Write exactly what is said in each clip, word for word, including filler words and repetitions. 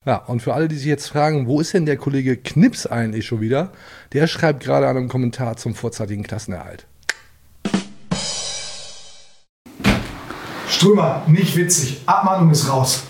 Ja, und für alle, die sich jetzt fragen, wo ist denn der Kollege Knips eigentlich schon wieder? Der schreibt gerade an einem Kommentar zum vorzeitigen Klassenerhalt. Strömer, nicht witzig. Abmahnung ist raus.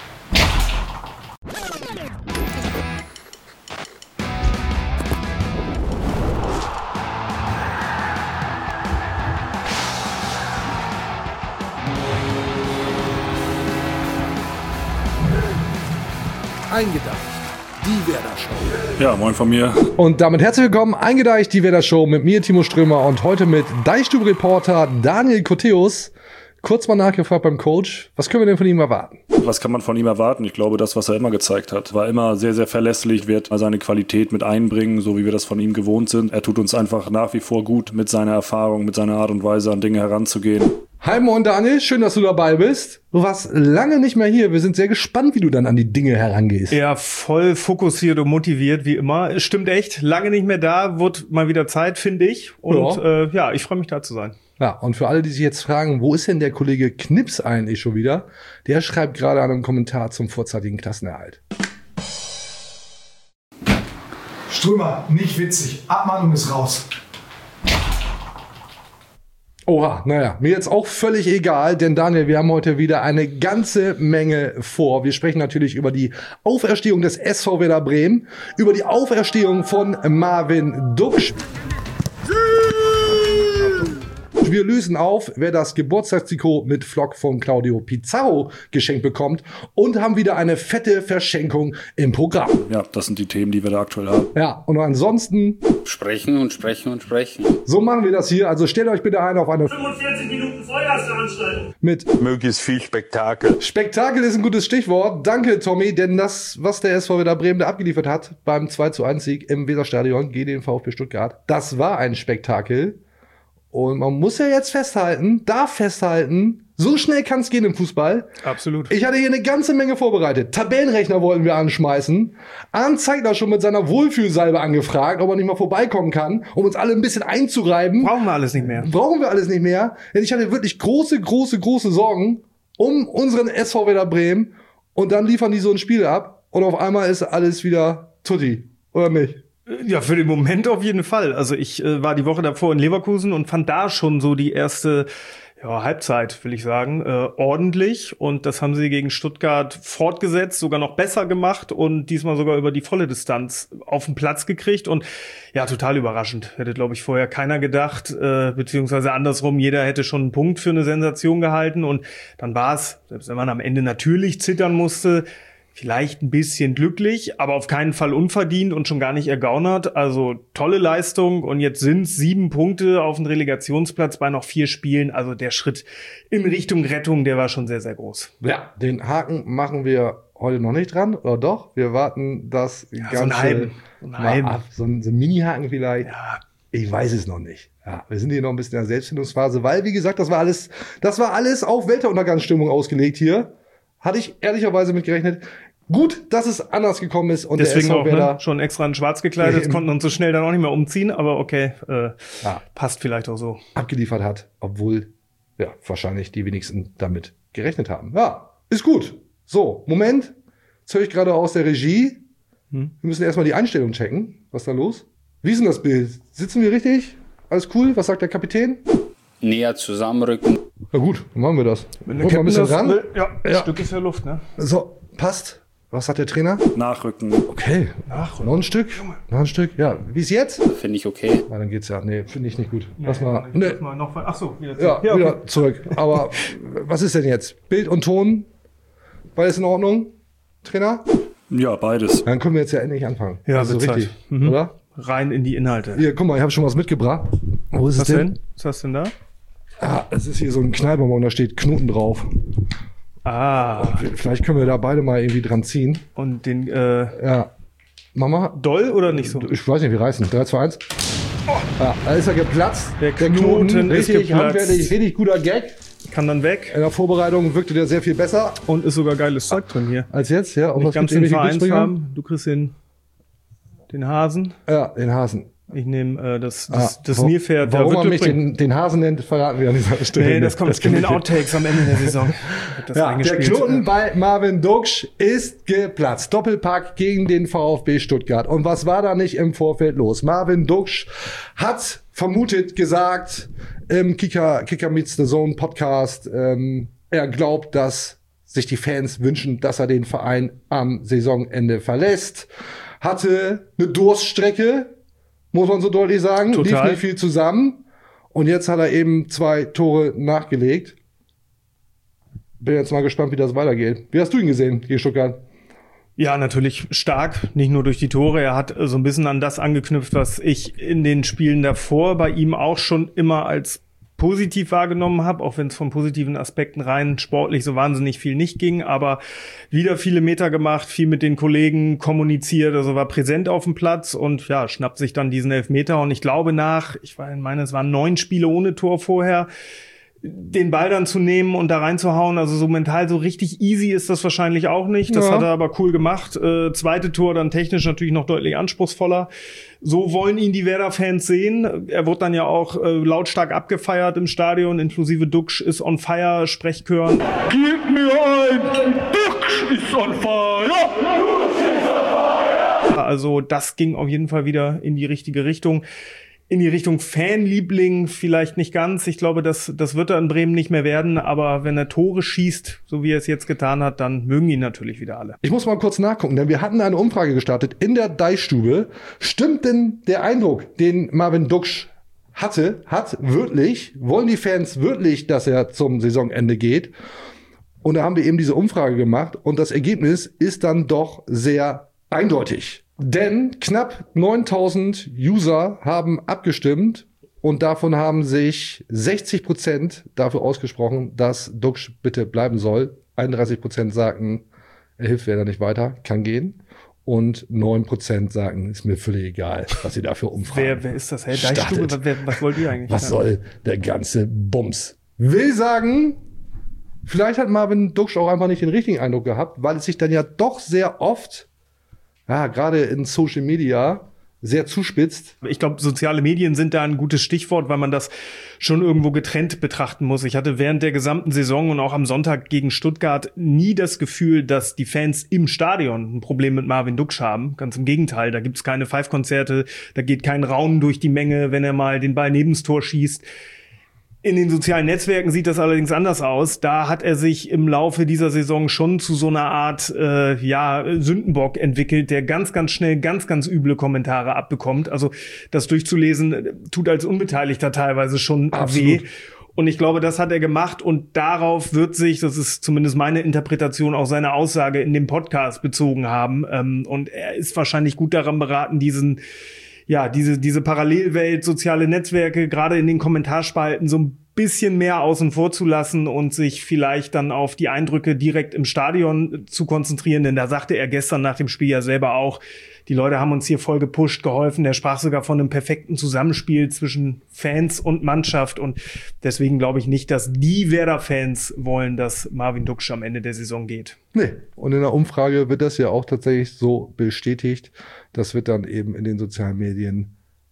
Eingedacht. Die Werder Show. Ja, moin von mir. Und damit herzlich willkommen, eingedeicht, die Werder Show mit mir, Timo Strömer, und heute mit Deichstube-Reporter Daniel Koteus. Kurz mal nachgefragt beim Coach, was können wir denn von ihm erwarten? Was kann man von ihm erwarten? Ich glaube, das, was er immer gezeigt hat, war immer sehr, sehr verlässlich, wird seine Qualität mit einbringen, so wie wir das von ihm gewohnt sind. Er tut uns einfach nach wie vor gut mit seiner Erfahrung, mit seiner Art und Weise an Dinge heranzugehen. Hi moin Daniel, schön, dass du dabei bist. Du warst lange nicht mehr hier. Wir sind sehr gespannt, wie du dann an die Dinge herangehst. Ja, voll fokussiert und motiviert, wie immer. Es stimmt echt, lange nicht mehr da, wird mal wieder Zeit, finde ich. Und ja, äh, ja ich freue mich, da zu sein. Ja, und für alle, die sich jetzt fragen, wo ist denn der Kollege Knips eigentlich schon wieder? Der schreibt gerade an einem Kommentar zum vorzeitigen Klassenerhalt. Strömer, nicht witzig. Abmahnung ist raus. Oha, naja, mir jetzt auch völlig egal, denn Daniel, wir haben heute wieder eine ganze Menge vor. Wir sprechen natürlich über die Auferstehung des S V Werder Bremen, über die Auferstehung von Marvin Duksch. Wir lösen auf, wer das Geburtstagstrikot mit Flock von Claudio Pizarro geschenkt bekommt, und haben wieder eine fette Verschenkung im Programm. Ja, das sind die Themen, die wir da aktuell haben. Ja, und ansonsten sprechen und sprechen und sprechen. So machen wir das hier. Also stellt euch bitte ein auf eine fünfundvierzig Minuten Feuerveranstaltung mit möglichst viel Spektakel. Spektakel ist ein gutes Stichwort. Danke, Tommy, denn das, was der S V Werder Bremen da abgeliefert hat beim zwei zu eins Sieg im Weserstadion gegen den VfB Stuttgart, das war ein Spektakel. Und man muss ja jetzt festhalten, darf festhalten, so schnell kann es gehen im Fußball. Absolut. Ich hatte hier eine ganze Menge vorbereitet. Tabellenrechner wollten wir anschmeißen. Arndt Zeigler schon mit seiner Wohlfühlsalbe angefragt, ob er nicht mal vorbeikommen kann, um uns alle ein bisschen einzureiben. Brauchen wir alles nicht mehr. Brauchen wir alles nicht mehr. Denn ich hatte wirklich große, große, große Sorgen um unseren S V Werder Bremen. Und dann liefern die so ein Spiel ab. Und auf einmal ist alles wieder tutti. Oder nicht? Ja, für den Moment auf jeden Fall. Also ich äh, war die Woche davor in Leverkusen und fand da schon so die erste ja, Halbzeit, will ich sagen, äh, ordentlich. Und das haben sie gegen Stuttgart fortgesetzt, sogar noch besser gemacht und diesmal sogar über die volle Distanz auf den Platz gekriegt. Und ja, total überraschend. Hätte, glaube ich, vorher keiner gedacht, äh, beziehungsweise andersrum, jeder hätte schon einen Punkt für eine Sensation gehalten. Und dann war es, selbst wenn man am Ende natürlich zittern musste, vielleicht ein bisschen glücklich, aber auf keinen Fall unverdient und schon gar nicht ergaunert. Also tolle Leistung, und jetzt sind es sieben Punkte auf dem Relegationsplatz bei noch vier Spielen. Also der Schritt in Richtung Rettung, der war schon sehr, sehr groß. Ja, den Haken machen wir heute noch nicht dran, oder doch? Wir warten das ja, ganze so einen halben, so einen halben. ab. So ein, so ein Mini-Haken vielleicht. Ja. Ich weiß es noch nicht. Ja, wir sind hier noch ein bisschen in der Selbstfindungsphase, weil, wie gesagt, das war alles, das war alles auf Weltuntergangsstimmung ausgelegt hier. Hatte ich ehrlicherweise mit gerechnet. Gut, dass es anders gekommen ist. Und deswegen der S V auch Werder ne, schon extra in schwarz gekleidet, ja, konnten uns so schnell dann auch nicht mehr umziehen, aber okay, äh, ja, passt vielleicht auch so. Abgeliefert hat, obwohl ja wahrscheinlich die wenigsten damit gerechnet haben. Ja, ist gut. So, Moment. Jetzt höre ich gerade aus der Regie. Hm. Wir müssen erstmal die Einstellung checken. Was ist da los? Wie ist denn das Bild? Sitzen wir richtig? Alles cool? Was sagt der Kapitän? Näher zusammenrücken. Na gut, dann machen wir das. Wenn der Captain das will, ja, ein ja. Stück ist ja Luft, ne? So, passt. Was hat der Trainer? Nachrücken. Okay. Nachrücken. Noch ein Stück. Noch ein Stück. Ja. Wie ist jetzt? Finde ich okay. Na, dann geht's ja. Nee, finde ich nicht gut. Nee, Lass mal. Nee. Nee. Mal noch, ach so, wieder zurück. Ja, ja okay. wieder zurück. Aber was ist denn jetzt? Bild und Ton? Beides in Ordnung? Trainer? Ja, beides. Dann können wir jetzt ja endlich anfangen. Ja, also richtig. Mhm. Oder? Rein in die Inhalte. Hier, guck mal, ich habe schon was mitgebracht. Wo ist was es denn? denn? Was hast du denn da? Ah, es ist hier so ein Knallbonbon, da steht Knoten drauf. Ah. Vielleicht können wir da beide mal irgendwie dran ziehen. Und den, äh... Ja. Mama? Doll oder nicht so? Ich weiß nicht, wie reißen. drei, zwei, eins. Oh. Ja, da ist er geplatzt. Der Knoten, der Knoten ist richtig geplatzt. handwerklich, richtig guter Gag. Kann dann weg. In der Vorbereitung wirkte der sehr viel besser. Und ist sogar geiles Zeug drin hier. Als jetzt, ja. Und nicht ganz den Vereinsfarben. Du kriegst den, den Hasen. Ja, den Hasen. Ich nehme äh, das, das, Ah, das wo, Nilpferd. Warum der man mich Wittelsbring- den, den Hasen nennt, verraten wir an dieser Stelle. Nee, das nicht. kommt in den Outtakes am Ende der Saison. Wird das Ja, der eingespielt. Knoten bei Marvin Duksch ist geplatzt. Doppelpack gegen den VfB Stuttgart. Und was war da nicht im Vorfeld los? Marvin Duksch hat vermutet gesagt im Kicker, Kicker Meets the Zone Podcast, ähm, er glaubt, dass sich die Fans wünschen, dass er den Verein am Saisonende verlässt. Hatte eine Durststrecke, muss man so deutlich sagen. Total. Lief nicht viel zusammen. Und jetzt hat er eben zwei Tore nachgelegt. Bin jetzt mal gespannt, wie das weitergeht. Wie hast du ihn gesehen gegen Stuttgart? Ja, natürlich stark, nicht nur durch die Tore. Er hat so ein bisschen an das angeknüpft, was ich in den Spielen davor bei ihm auch schon immer als positiv wahrgenommen habe, auch wenn es von positiven Aspekten rein sportlich so wahnsinnig viel nicht ging, aber wieder viele Meter gemacht, viel mit den Kollegen kommuniziert, also war präsent auf dem Platz und ja, schnappt sich dann diesen Elfmeter und ich glaube nach, ich meine, es waren neun Spiele ohne Tor vorher, den Ball dann zu nehmen und da reinzuhauen, also so mental so richtig easy ist das wahrscheinlich auch nicht. Das Ja. hat er aber cool gemacht. Äh, zweite Tor dann technisch natürlich noch deutlich anspruchsvoller. So wollen ihn die Werder-Fans sehen. Er wurde dann ja auch äh, lautstark abgefeiert im Stadion, inklusive Duksch ist on fire, Sprechchören. Gib mir ein, Duksch ist on fire! Also das ging auf jeden Fall wieder in die richtige Richtung. In die Richtung Fanliebling vielleicht nicht ganz. Ich glaube, das, das wird er in Bremen nicht mehr werden. Aber wenn er Tore schießt, so wie er es jetzt getan hat, dann mögen ihn natürlich wieder alle. Ich muss mal kurz nachgucken, denn wir hatten eine Umfrage gestartet in der Deichstube. Stimmt denn der Eindruck, den Marvin Duksch hatte, hat wirklich, wollen die Fans wirklich, dass er zum Saisonende geht? Und da haben wir eben diese Umfrage gemacht und das Ergebnis ist dann doch sehr eindeutig. Denn knapp neuntausend User haben abgestimmt und davon haben sich sechzig Prozent dafür ausgesprochen, dass Duksch bitte bleiben soll. einunddreißig Prozent sagten, er hilft Werder nicht weiter, kann gehen. Und neun Prozent sagen, ist mir völlig egal, was sie dafür umfragen. Wer, wer ist das? Hey, Startet. Deichstube, wer, was wollt ihr eigentlich? Was Ja. soll der ganze Bums? Will sagen, vielleicht hat Marvin Duksch auch einfach nicht den richtigen Eindruck gehabt, weil es sich dann ja doch sehr oft, ja, gerade in Social Media, sehr zuspitzt. Ich glaube, soziale Medien sind da ein gutes Stichwort, weil man das schon irgendwo getrennt betrachten muss. Ich hatte während der gesamten Saison und auch am Sonntag gegen Stuttgart nie das Gefühl, dass die Fans im Stadion ein Problem mit Marvin Duksch haben. Ganz im Gegenteil, da gibt's keine Five-Konzerte, da geht kein Raunen durch die Menge, wenn er mal den Ball nebens Tor schießt. In den sozialen Netzwerken sieht das allerdings anders aus. Da hat er sich im Laufe dieser Saison schon zu so einer Art äh, ja Sündenbock entwickelt, der ganz, ganz schnell ganz, ganz üble Kommentare abbekommt. Also das durchzulesen äh, tut als Unbeteiligter teilweise schon Absolut. weh. Und ich glaube, das hat er gemacht und darauf wird sich, das ist zumindest meine Interpretation, auch seine Aussage in dem Podcast bezogen haben. Ähm, und er ist wahrscheinlich gut daran beraten, diesen ja, diese, diese Parallelwelt, soziale Netzwerke, gerade in den Kommentarspalten so ein bisschen mehr außen vor zu lassen und sich vielleicht dann auf die Eindrücke direkt im Stadion zu konzentrieren. Denn da sagte er gestern nach dem Spiel ja selber auch, die Leute haben uns hier voll gepusht, geholfen. Der sprach sogar von einem perfekten Zusammenspiel zwischen Fans und Mannschaft. Und deswegen glaube ich nicht, dass die Werder-Fans wollen, dass Marvin Duksch am Ende der Saison geht. Nee. Und in der Umfrage wird das ja auch tatsächlich so bestätigt. Das wird dann eben in den sozialen Medien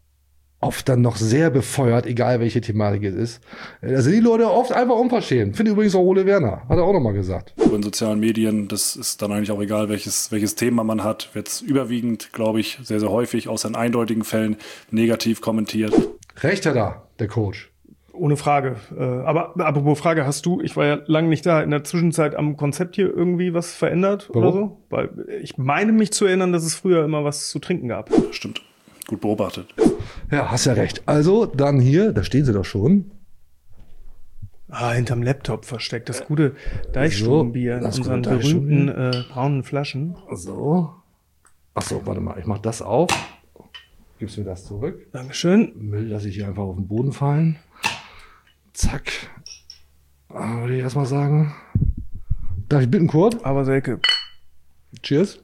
oft dann noch sehr befeuert, egal welche Thematik es ist. Da sind die Leute oft einfach unverschämt. Finde übrigens auch Ole Werner. Hat er auch nochmal gesagt. In sozialen Medien, das ist dann eigentlich auch egal, welches, welches Thema man hat, wird es überwiegend, glaube ich, sehr, sehr häufig, außer in eindeutigen Fällen, negativ kommentiert. Recht hat er, der Coach. Ohne Frage. Äh, aber apropos Frage, hast du, ich war ja lange nicht da, in der Zwischenzeit am Konzept hier irgendwie was verändert Warum? oder so? Weil ich meine mich zu erinnern, dass es früher immer was zu trinken gab. Stimmt. Gut beobachtet. Ja, hast ja recht. Also, dann hier, da stehen sie doch schon. Ah, hinterm Laptop versteckt. Das gute Deichstubenbier in das unseren gute berühmten äh, braunen Flaschen. So. Ach so, warte mal, ich mach das auf. Gibst mir das zurück. Dankeschön. Müll lasse ich hier einfach auf den Boden fallen. Zack. Ah, würde ich erstmal sagen. Darf ich bitten, Kurt? Aber Selke. Cheers.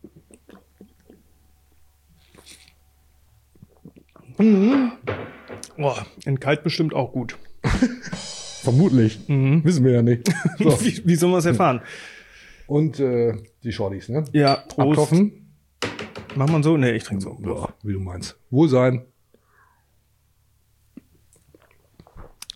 Mhm. Boah, in kalt bestimmt auch gut. Vermutlich. Wissen wir ja nicht. So. Wie, wie soll man es erfahren? Und äh, die Shorties, ne? Ja, Prost. Abkochen. Macht man so? Nee, ich trinke so. Ja, wie du meinst. Wohlsein.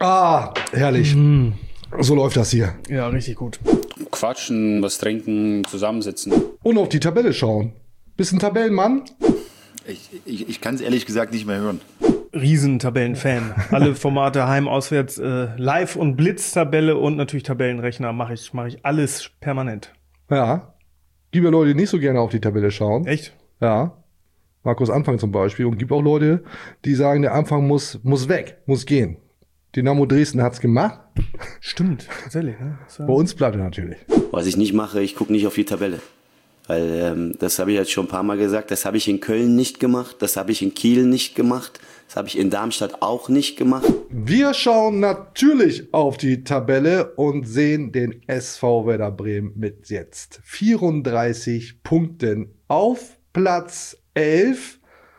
Ah, herrlich. Mm. So läuft das hier. Ja, richtig gut. Quatschen, was trinken, zusammensitzen. Und auf die Tabelle schauen. Bist ein Tabellenmann? Ich, ich, ich kann es ehrlich gesagt nicht mehr hören. Riesentabellenfan. Alle Formate heim, auswärts, äh, Live- und Blitz-Tabelle und natürlich Tabellenrechner mache ich, mache ich alles permanent. Ja. Gibt ja Leute, die nicht so gerne auf die Tabelle schauen. Echt? Ja. Markus Anfang zum Beispiel. Und gibt auch Leute, die sagen, der Anfang muss, muss weg, muss gehen. Dynamo Dresden hat's gemacht. Stimmt, tatsächlich. Ne? So. Bei uns bleibt er natürlich. Was ich nicht mache, ich gucke nicht auf die Tabelle. Weil ähm, das habe ich jetzt schon ein paar Mal gesagt, das habe ich in Köln nicht gemacht, das habe ich in Kiel nicht gemacht, das habe ich in Darmstadt auch nicht gemacht. Wir schauen natürlich auf die Tabelle und sehen den S V Werder Bremen mit jetzt vierunddreißig Punkten auf Platz elf.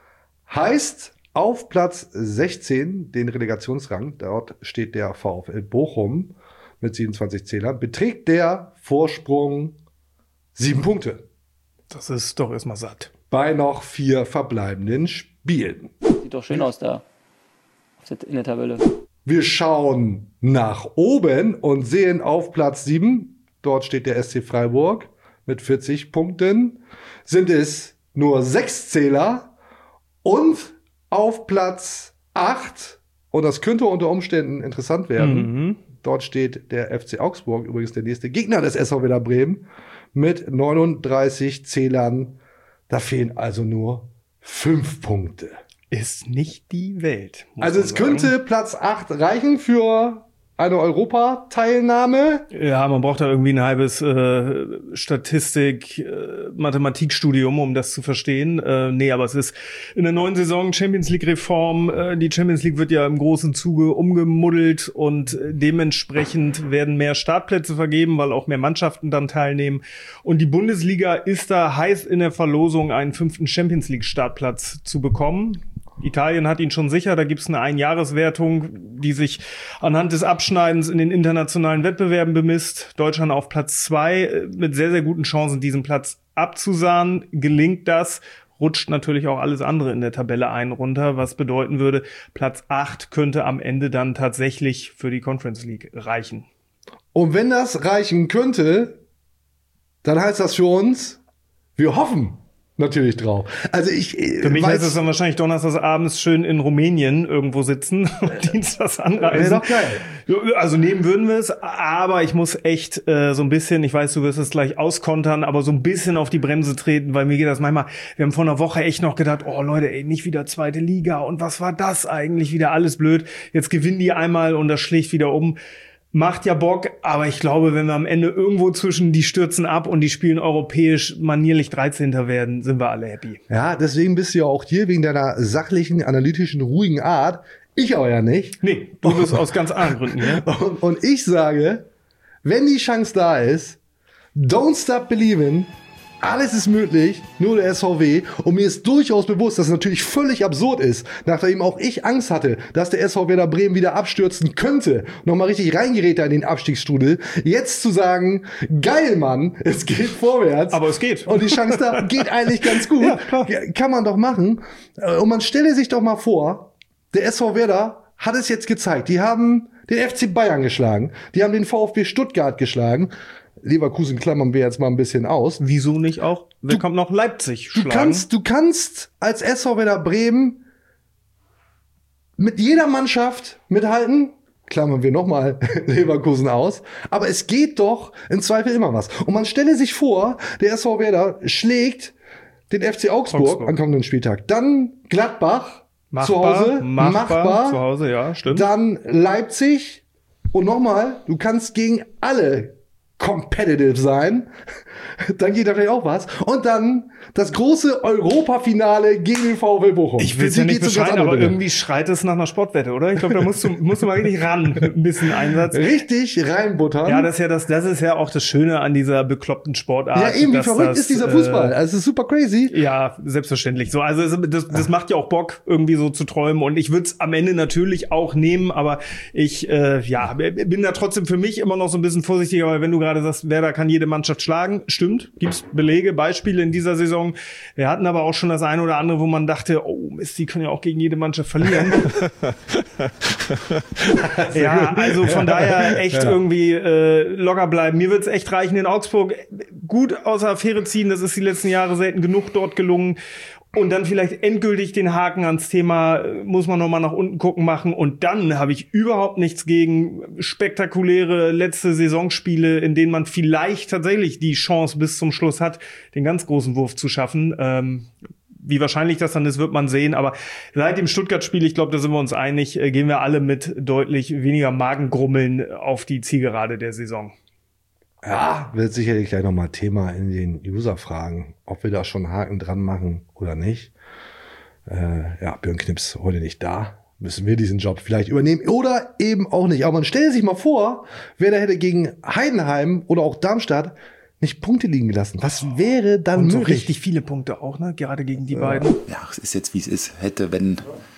Heißt auf Platz sechzehn den Relegationsrang, dort steht der VfL Bochum mit siebenundzwanzig Zählern, beträgt der Vorsprung sieben Punkte. Das ist doch erstmal satt. Bei noch vier verbleibenden Spielen. Sieht doch schön aus da in der Tabelle. Wir schauen nach oben und sehen auf Platz sieben, dort steht der S C Freiburg mit vierzig Punkten, sind es nur sechs Zähler und auf Platz acht, und das könnte unter Umständen interessant werden, mhm. dort steht der F C Augsburg, übrigens der nächste Gegner des S V Werder Bremen, mit neununddreißig Zählern. Da fehlen also nur fünf Punkte. Ist nicht die Welt. Also es sagen. könnte Platz acht reichen für eine Europateilnahme. Ja, man braucht da irgendwie ein halbes äh, Statistik, äh, Mathematikstudium, um das zu verstehen. Äh, nee, aber es ist in der neuen Saison Champions League Reform. Äh, die Champions League wird ja im großen Zuge umgemuddelt und äh, dementsprechend werden mehr Startplätze vergeben, weil auch mehr Mannschaften dann teilnehmen. Und die Bundesliga ist da heiß in der Verlosung, einen fünften Champions League Startplatz zu bekommen. Italien hat ihn schon sicher, da gibt's eine Einjahreswertung, die sich anhand des Abschneidens in den internationalen Wettbewerben bemisst. Deutschland auf Platz zwei mit sehr, sehr guten Chancen, diesen Platz abzusahnen. Gelingt das, rutscht natürlich auch alles andere in der Tabelle ein runter, was bedeuten würde, Platz acht könnte am Ende dann tatsächlich für die Conference League reichen. Und wenn das reichen könnte, dann heißt das für uns, wir hoffen natürlich drauf. Also ich Für mich heißt es dann wahrscheinlich donnerstags abends schön in Rumänien irgendwo sitzen und dienstags anreisen. Wäre doch geil. Also nehmen würden wir es, aber ich muss echt äh, so ein bisschen, ich weiß, du wirst es gleich auskontern, aber so ein bisschen auf die Bremse treten, weil mir geht das manchmal, wir haben vor einer Woche echt noch gedacht, oh Leute, ey, nicht wieder zweite Liga und was war das eigentlich, wieder alles blöd. Jetzt gewinnen die einmal und das schlägt wieder um. Macht ja Bock, aber ich glaube, wenn wir am Ende irgendwo zwischen die stürzen ab und die spielen europäisch manierlich dreizehnter werden, sind wir alle happy. Ja, deswegen bist du ja auch hier wegen deiner sachlichen, analytischen, ruhigen Art. Ich aber ja nicht. Nee, du bist aus ganz anderen Gründen hier. Und, und ich sage, wenn die Chance da ist, don't stop believing. Alles ist möglich, nur der S V W. Und mir ist durchaus bewusst, dass es natürlich völlig absurd ist, nachdem auch ich Angst hatte, dass der S V Werder Bremen wieder abstürzen könnte, nochmal richtig reingerät in den Abstiegsstrudel, jetzt zu sagen, geil, Mann, es geht vorwärts. Aber es geht. Und die Chance da geht eigentlich ganz gut. Ja, klar. Kann man doch machen. Und man stelle sich doch mal vor, der S V Werder hat es jetzt gezeigt. Die haben den F C Bayern geschlagen. Die haben den VfB Stuttgart geschlagen. Leverkusen klammern wir jetzt mal ein bisschen aus. Wieso nicht auch? Wer kommt noch Leipzig schlagen? Du kannst, du kannst als S V Werder Bremen mit jeder Mannschaft mithalten. Klammern wir nochmal Leverkusen aus. Aber es geht doch im Zweifel immer was. Und man stelle sich vor, der S V Werder schlägt den F C Augsburg, Augsburg. am kommenden Spieltag. Dann Gladbach machbar, zu Hause. Machbar, machbar. Zu Hause, ja, stimmt. Dann Leipzig. Und nochmal, du kannst gegen alle competitive sein, dann geht da vielleicht auch was. Und dann das große Europafinale gegen den VfL Bochum. Ich will es ja nicht beschreiben, aber Dinge. Irgendwie schreit es nach einer Sportwette, oder? Ich glaube, da musst du, musst du mal richtig ran, ein bisschen Einsatz. Richtig reinbuttern. Ja, das ist ja das, das ist ja auch das Schöne an dieser bekloppten Sportart. Ja, eben, wie verrückt das, ist dieser Fußball. Also, es ist super crazy. Ja, selbstverständlich. So, also, das, das macht ja auch Bock, irgendwie so zu träumen. Und ich würde es am Ende natürlich auch nehmen, aber ich, äh, ja, bin da trotzdem für mich immer noch so ein bisschen vorsichtiger, weil wenn du gerade gerade sagst, Werder kann jede Mannschaft schlagen. Stimmt, gibt's Belege, Beispiele in dieser Saison. Wir hatten aber auch schon das eine oder andere, wo man dachte, oh Mist, die können ja auch gegen jede Mannschaft verlieren. Ja, also von daher echt ja. irgendwie äh, locker bleiben. Mir wird's echt reichen in Augsburg. Gut aus der Affäre ziehen, das ist die letzten Jahre selten genug dort gelungen. Und dann vielleicht endgültig den Haken ans Thema, muss man nochmal nach unten gucken, machen. Und dann habe ich überhaupt nichts gegen spektakuläre letzte Saisonspiele, in denen man vielleicht tatsächlich die Chance bis zum Schluss hat, den ganz großen Wurf zu schaffen. Ähm, wie wahrscheinlich das dann ist, wird man sehen. Aber seit dem Stuttgart-Spiel, ich glaube, da sind wir uns einig, äh, gehen wir alle mit deutlich weniger Magengrummeln auf die Zielgerade der Saison. Ja, wird sicherlich gleich nochmal Thema in den User-Fragen, ob wir da schon Haken dran machen oder nicht. Äh, ja, Björn Knips heute nicht da. Müssen wir diesen Job vielleicht übernehmen oder eben auch nicht. Aber man stelle sich mal vor, wer da hätte gegen Heidenheim oder auch Darmstadt nicht Punkte liegen gelassen. Was wäre dann Und so möglich? richtig viele Punkte auch, ne? Gerade gegen die ja. beiden. Ja, es ist jetzt, wie es ist. Hätte, wenn...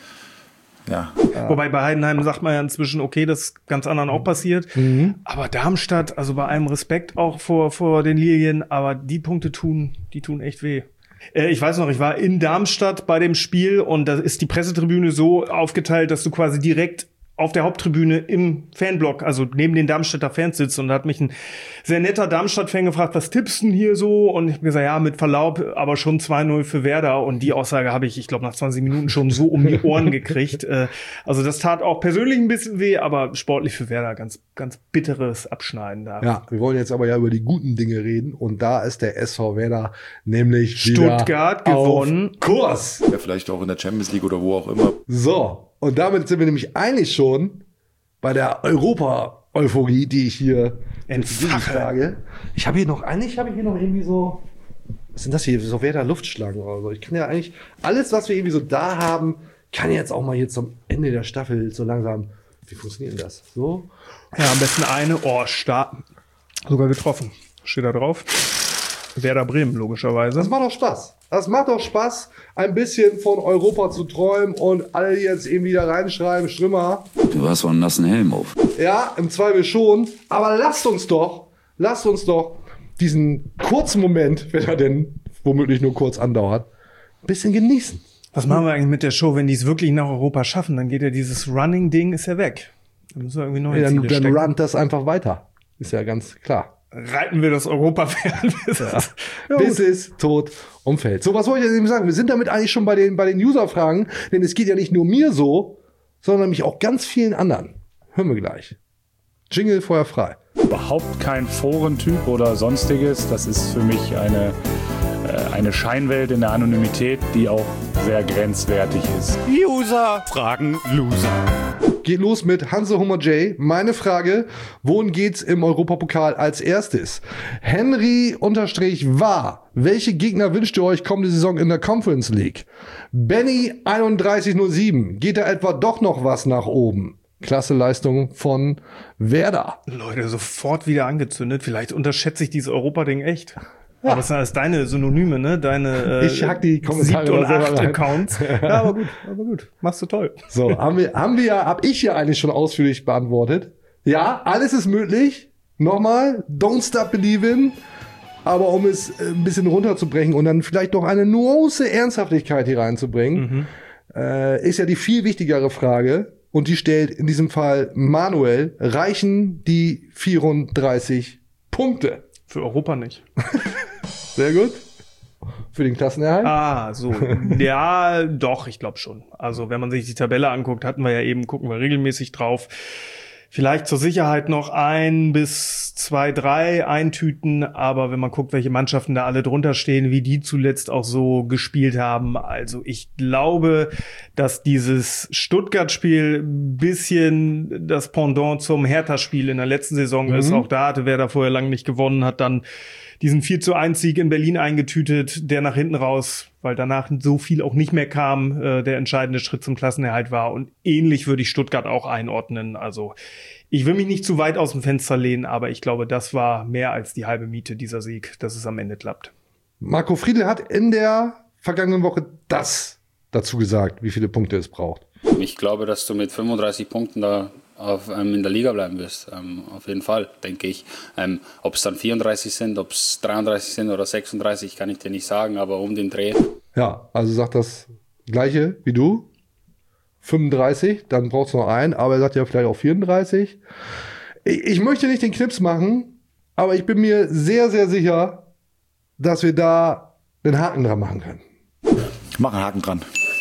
Ja. Wobei bei Heidenheim sagt man ja inzwischen, okay, das ist ganz anderen auch passiert. Mhm. Aber Darmstadt, also bei allem Respekt auch vor, vor den Lilien, aber die Punkte tun, die tun echt weh. Äh, ich weiß noch, ich war in Darmstadt bei dem Spiel und da ist die Pressetribüne so aufgeteilt, dass du quasi direkt auf der Haupttribüne im Fanblock, also neben den Darmstädter Fans sitzt. Und da hat mich ein sehr netter Darmstadt-Fan gefragt, was tippst du denn hier so? Und ich habe gesagt, ja, mit Verlaub, aber schon zwei null für Werder. Und die Aussage habe ich, ich glaube, nach zwanzig Minuten schon so um die Ohren gekriegt. Also das tat auch persönlich ein bisschen weh, aber sportlich für Werder ganz, ganz bitteres Abschneiden da. Ja, wir wollen jetzt aber ja über die guten Dinge reden. Und da ist der S V Werder nämlich Stuttgart gewonnen. Auf Kurs. Ja, vielleicht auch in der Champions League oder wo auch immer. So. Und damit sind wir nämlich eigentlich schon bei der Europa-Euphorie, die ich hier entfache. Ich habe hier noch, eigentlich habe ich hier noch irgendwie so, was sind das hier, so Werder Luftschlangen oder so. Ich kann ja eigentlich, alles, was wir irgendwie so da haben, kann jetzt auch mal hier zum Ende der Staffel so langsam, wie funktioniert denn das? So? Ja, am besten eine, oh, stark, sogar getroffen. Steht da drauf. Werder Bremen, logischerweise. Das macht doch Spaß. Das macht doch Spaß, ein bisschen von Europa zu träumen und alle jetzt irgendwie da reinschreiben, Strimmer. Du hast so einen nassen Helm auf. Ja, im Zweifel schon. Aber lasst uns doch, lasst uns doch diesen kurzen Moment, wenn er denn womöglich nur kurz andauert, ein bisschen genießen. Was machen wir eigentlich mit der Show, wenn die es wirklich nach Europa schaffen? Dann geht ja dieses Running-Ding, ist ja weg. Dann müssen wir irgendwie neue ja, Ziele dann, dann stecken. runnt das einfach weiter. Ist ja ganz klar. Reiten wir das Europa-Pferd, bis, ja. ja, bis es tot umfällt. So, was wollte ich jetzt eben sagen? Wir sind damit eigentlich schon bei den, bei den User-Fragen, denn es geht ja nicht nur mir so, sondern nämlich auch ganz vielen anderen. Hören wir gleich. Jingle, Feuer frei. Überhaupt kein Forentyp oder sonstiges. Das ist für mich eine, äh, eine Scheinwelt in der Anonymität, die auch sehr grenzwertig ist. User fragen Loser. Geht los mit Hanse Hummer J. Meine Frage, wohin geht's im Europapokal als erstes? Henry unterstrich war. Welche Gegner wünscht ihr euch kommende Saison in der Conference League? Benny einunddreißig null sieben. Geht da etwa doch noch was nach oben? Klasse Leistung von Werder. Leute, sofort wieder angezündet. Vielleicht unterschätze ich dieses Europa-Ding echt. Ja. Aber das sind alles deine Synonyme, ne? Deine äh, ich hack die Kommentare sieben und acht Accounts. Ja, aber gut, aber gut. Machst du toll. So, haben wir, haben wir ja, hab ich ja eigentlich schon ausführlich beantwortet. Ja, alles ist möglich. Nochmal, don't stop believing. Aber um es ein bisschen runterzubrechen und dann vielleicht noch eine Nuance Ernsthaftigkeit hier reinzubringen, mhm. äh, ist ja die viel wichtigere Frage. Und die stellt in diesem Fall Manuel, reichen die vierunddreißig Punkte? Für Europa nicht. Sehr gut. Für den Klassenerhalt? Ah, so. Ja, doch, ich glaube schon. Also, wenn man sich die Tabelle anguckt, hatten wir ja eben, gucken wir regelmäßig drauf. Vielleicht zur Sicherheit noch ein bis zwei, drei eintüten, aber wenn man guckt, welche Mannschaften da alle drunter stehen, wie die zuletzt auch so gespielt haben, also ich glaube, dass dieses Stuttgart-Spiel ein bisschen das Pendant zum Hertha-Spiel in der letzten Saison mhm. ist. Auch da hatte Werder vorher lange nicht gewonnen, hat dann diesen vier zu eins Sieg in Berlin eingetütet, der nach hinten raus, weil danach so viel auch nicht mehr kam, äh, der entscheidende Schritt zum Klassenerhalt war. Und ähnlich würde ich Stuttgart auch einordnen. Also ich will mich nicht zu weit aus dem Fenster lehnen, aber ich glaube, das war mehr als die halbe Miete, dieser Sieg, dass es am Ende klappt. Marco Friedl hat in der vergangenen Woche das dazu gesagt, wie viele Punkte es braucht. Ich glaube, dass du mit fünfunddreißig Punkten da auf, ähm, in der Liga bleiben wirst. Ähm, auf jeden Fall, denke ich. Ähm, ob es dann vierunddreißig sind, ob es dreiunddreißig sind oder sechsunddreißig, kann ich dir nicht sagen, aber um den Dreh. Ja, also sagt das Gleiche wie du. fünfunddreißig, dann brauchst du noch einen, aber er sagt ja vielleicht auch vierunddreißig. Ich, ich möchte nicht den Knips machen, aber ich bin mir sehr, sehr sicher, dass wir da einen Haken dran machen können. Ich mache einen Haken dran.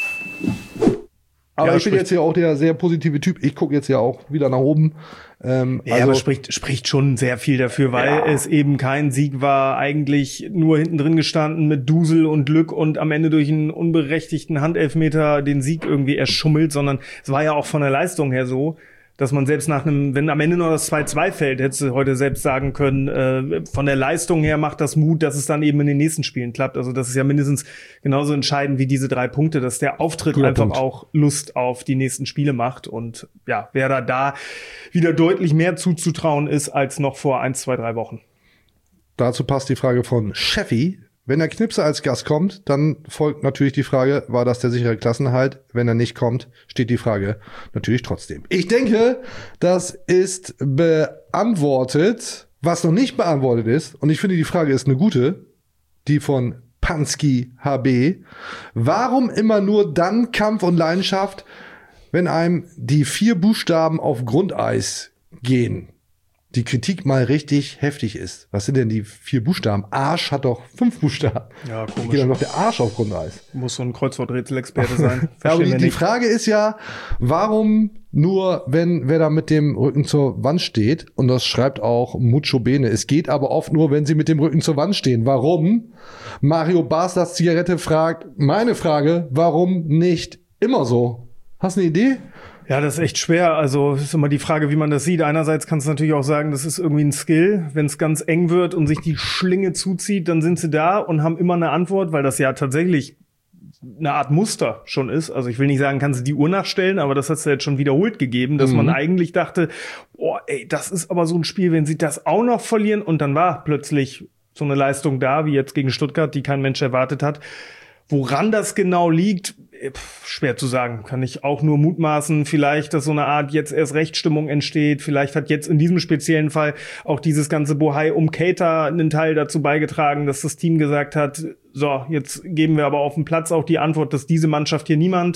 Aber ja, ich bin jetzt ja auch der sehr positive Typ. Ich gucke jetzt ja auch wieder nach oben. Ähm, ja, also aber spricht, spricht schon sehr viel dafür, weil ja. es eben kein Sieg war, eigentlich nur hinten drin gestanden mit Dusel und Glück und am Ende durch einen unberechtigten Handelfmeter den Sieg irgendwie erschummelt, sondern es war ja auch von der Leistung her so, dass man selbst nach einem, wenn am Ende noch das zwei zwei fällt, hättest du heute selbst sagen können, äh, von der Leistung her macht das Mut, dass es dann eben in den nächsten Spielen klappt. Also das ist ja mindestens genauso entscheidend wie diese drei Punkte, dass der Auftritt Guter einfach Punkt. auch Lust auf die nächsten Spiele macht. Und ja, wer da da wieder deutlich mehr zuzutrauen ist als noch vor eins, zwei, drei Wochen. Dazu passt die Frage von Sheffi. Wenn der Knipse als Gast kommt, dann folgt natürlich die Frage, war das der sichere Klassenhalt? Wenn er nicht kommt, steht die Frage natürlich trotzdem. Ich denke, das ist beantwortet. Was noch nicht beantwortet ist, und ich finde, die Frage ist eine gute, die von Pansky H B. Warum immer nur dann Kampf und Leidenschaft, wenn einem die vier Buchstaben auf Grundeis gehen? Die Kritik mal richtig heftig ist. Was sind denn die vier Buchstaben? Arsch hat doch fünf Buchstaben. Ja, komisch. Geht dann noch der Arsch auf Grundeis. Muss so ein Kreuzworträtselexperte sein. Ja, aber die, wir die nicht. Frage ist ja, warum nur, wenn wer da mit dem Rücken zur Wand steht, und das schreibt auch Mucho Bene, es geht aber oft nur, wenn sie mit dem Rücken zur Wand stehen. Warum? Mario Baslers Zigarette fragt, meine Frage, warum nicht immer so? Hast du eine Idee? Ja, das ist echt schwer. Also es ist immer die Frage, wie man das sieht. Einerseits kannst du natürlich auch sagen, das ist irgendwie ein Skill. Wenn es ganz eng wird und sich die Schlinge zuzieht, dann sind sie da und haben immer eine Antwort, weil das ja tatsächlich eine Art Muster schon ist. Also ich will nicht sagen, kannst du die Uhr nachstellen, aber das hast du jetzt schon wiederholt gegeben, dass mhm. man eigentlich dachte, oh ey, das ist aber so ein Spiel, wenn sie das auch noch verlieren, und dann war plötzlich so eine Leistung da, wie jetzt gegen Stuttgart, die kein Mensch erwartet hat. Woran das genau liegt, pf, schwer zu sagen. Kann ich auch nur mutmaßen. Vielleicht, dass so eine Art jetzt erst Rechtsstimmung entsteht. Vielleicht hat jetzt in diesem speziellen Fall auch dieses ganze Bohai um Keita einen Teil dazu beigetragen, dass das Team gesagt hat, so, jetzt geben wir aber auf dem Platz auch die Antwort, dass diese Mannschaft hier niemand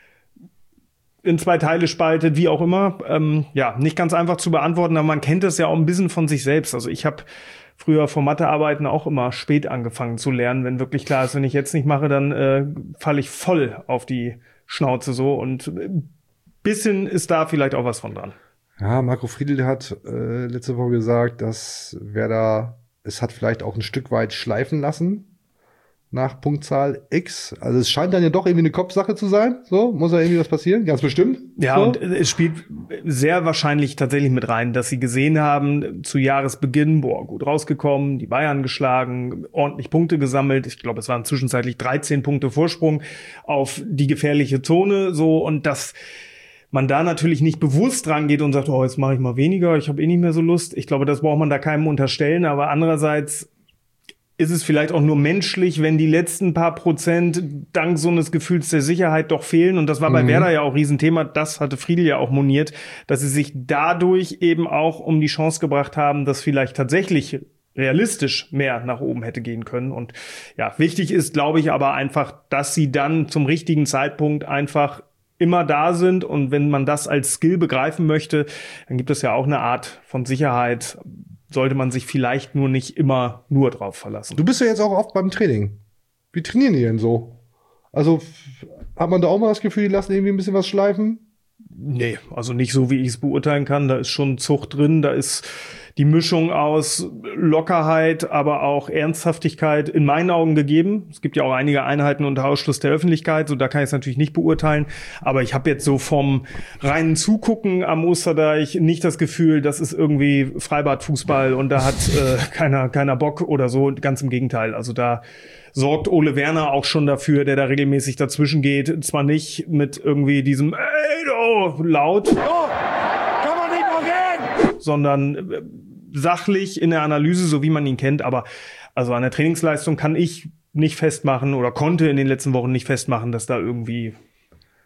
in zwei Teile spaltet, wie auch immer. Ähm, ja, nicht ganz einfach zu beantworten, aber man kennt das ja auch ein bisschen von sich selbst. Also ich habe früher vor Mathearbeiten auch immer spät angefangen zu lernen, wenn wirklich klar ist, wenn ich jetzt nicht mache, dann äh, falle ich voll auf die Schnauze so, und ein bisschen ist da vielleicht auch was von dran. Ja, Marco Friedl hat äh, letzte Woche gesagt, dass Werder es hat vielleicht auch ein Stück weit schleifen lassen nach Punktzahl X. Also es scheint dann ja doch irgendwie eine Kopfsache zu sein. So, muss ja irgendwie was passieren, ganz bestimmt. Ja, so. Und es spielt sehr wahrscheinlich tatsächlich mit rein, dass sie gesehen haben, zu Jahresbeginn, boah, gut rausgekommen, die Bayern geschlagen, ordentlich Punkte gesammelt. Ich glaube, es waren zwischenzeitlich dreizehn Punkte Vorsprung auf die gefährliche Zone, so, und das man da natürlich nicht bewusst rangeht und sagt, oh, jetzt mache ich mal weniger, ich habe eh nicht mehr so Lust. Ich glaube, das braucht man da keinem unterstellen, aber andererseits ist es vielleicht auch nur menschlich, wenn die letzten paar Prozent dank so eines Gefühls der Sicherheit doch fehlen. Und das war bei mhm. Werder ja auch Riesenthema. Das hatte Friedl ja auch moniert, dass sie sich dadurch eben auch um die Chance gebracht haben, dass vielleicht tatsächlich realistisch mehr nach oben hätte gehen können. Und ja, wichtig ist, glaube ich, aber einfach, dass sie dann zum richtigen Zeitpunkt einfach immer da sind. Und wenn man das als Skill begreifen möchte, dann gibt es ja auch eine Art von Sicherheit. Sollte man sich vielleicht nur nicht immer nur drauf verlassen. Du bist ja jetzt auch oft beim Training. Wie trainieren die denn so? Also hat man da auch mal das Gefühl, die lassen irgendwie ein bisschen was schleifen? Nee, also nicht so, wie ich es beurteilen kann. Da ist schon Zucht drin, da ist die Mischung aus Lockerheit, aber auch Ernsthaftigkeit in meinen Augen gegeben. Es gibt ja auch einige Einheiten unter Ausschluss der Öffentlichkeit, so da kann ich es natürlich nicht beurteilen. Aber ich habe jetzt so vom reinen Zugucken am Osterdeich nicht das Gefühl, das ist irgendwie Freibadfußball und da hat äh, keiner keiner Bock oder so. Ganz im Gegenteil. Also da sorgt Ole Werner auch schon dafür, der da regelmäßig dazwischen geht. Zwar nicht mit irgendwie diesem ey, do, laut, oh, kann man nicht noch gehen, sondern sachlich in der Analyse, so wie man ihn kennt. Aber also an der Trainingsleistung kann ich nicht festmachen oder konnte in den letzten Wochen nicht festmachen, dass da irgendwie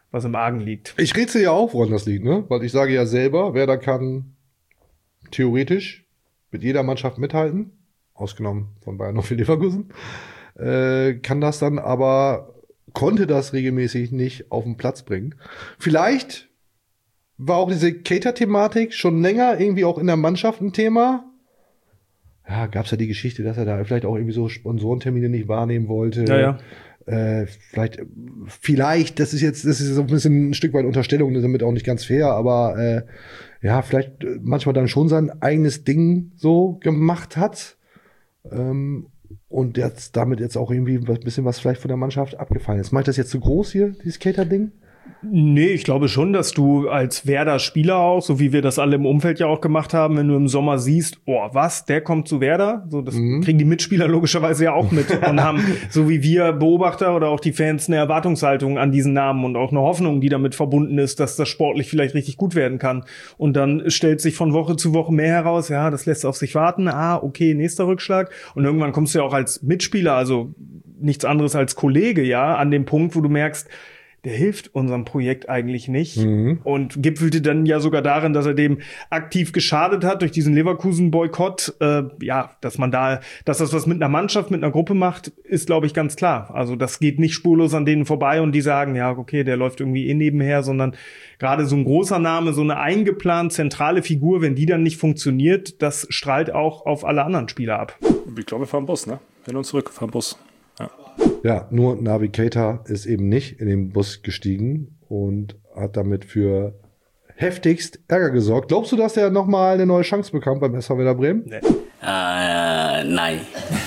was im Argen liegt. Ich rätsel ja auch, woran das liegt, ne? Weil ich sage ja selber, Werder kann theoretisch mit jeder Mannschaft mithalten, ausgenommen von Bayern noch viel Leverkusen, äh, kann das dann aber, konnte das regelmäßig nicht auf den Platz bringen. Vielleicht war auch diese Cater-Thematik schon länger irgendwie auch in der Mannschaft ein Thema. Ja, gab's ja die Geschichte, dass er da vielleicht auch irgendwie so Sponsorentermine nicht wahrnehmen wollte. Ja, ja. Äh, vielleicht, vielleicht, das ist jetzt, das ist so ein bisschen ein Stück weit Unterstellung, das ist damit auch nicht ganz fair, aber äh, ja, vielleicht manchmal dann schon sein eigenes Ding so gemacht hat ähm, und jetzt damit jetzt auch irgendwie ein bisschen was vielleicht von der Mannschaft abgefallen ist. Mache ich das jetzt zu groß hier, dieses Cater-Ding? Nee, ich glaube schon, dass du als Werder-Spieler auch, so wie wir das alle im Umfeld ja auch gemacht haben, wenn du im Sommer siehst, oh, was, der kommt zu Werder, so das mhm. kriegen die Mitspieler logischerweise ja auch mit und haben, so wie wir Beobachter oder auch die Fans, eine Erwartungshaltung an diesen Namen und auch eine Hoffnung, die damit verbunden ist, dass das sportlich vielleicht richtig gut werden kann. Und dann stellt sich von Woche zu Woche mehr heraus, ja, das lässt auf sich warten, ah, okay, nächster Rückschlag. Und irgendwann kommst du ja auch als Mitspieler, also nichts anderes als Kollege, ja, an den Punkt, wo du merkst, der hilft unserem Projekt eigentlich nicht mhm. und gipfelte dann ja sogar darin, dass er dem aktiv geschadet hat durch diesen Leverkusen-Boykott. Äh, ja, dass man da, dass das was mit einer Mannschaft, mit einer Gruppe macht, ist, glaube ich, ganz klar. Also das geht nicht spurlos an denen vorbei und die sagen, ja, okay, der läuft irgendwie eh nebenher, sondern gerade so ein großer Name, so eine eingeplant zentrale Figur, wenn die dann nicht funktioniert, das strahlt auch auf alle anderen Spieler ab. Ich glaube, wir fahren Bus, ne? Hin und zurück, fahren Bus. Ja. Ja, nur Naby Keita ist eben nicht in den Bus gestiegen und hat damit für heftigst Ärger gesorgt. Glaubst du, dass er nochmal eine neue Chance bekam beim S V Werder Bremen? Nee. Äh, nein.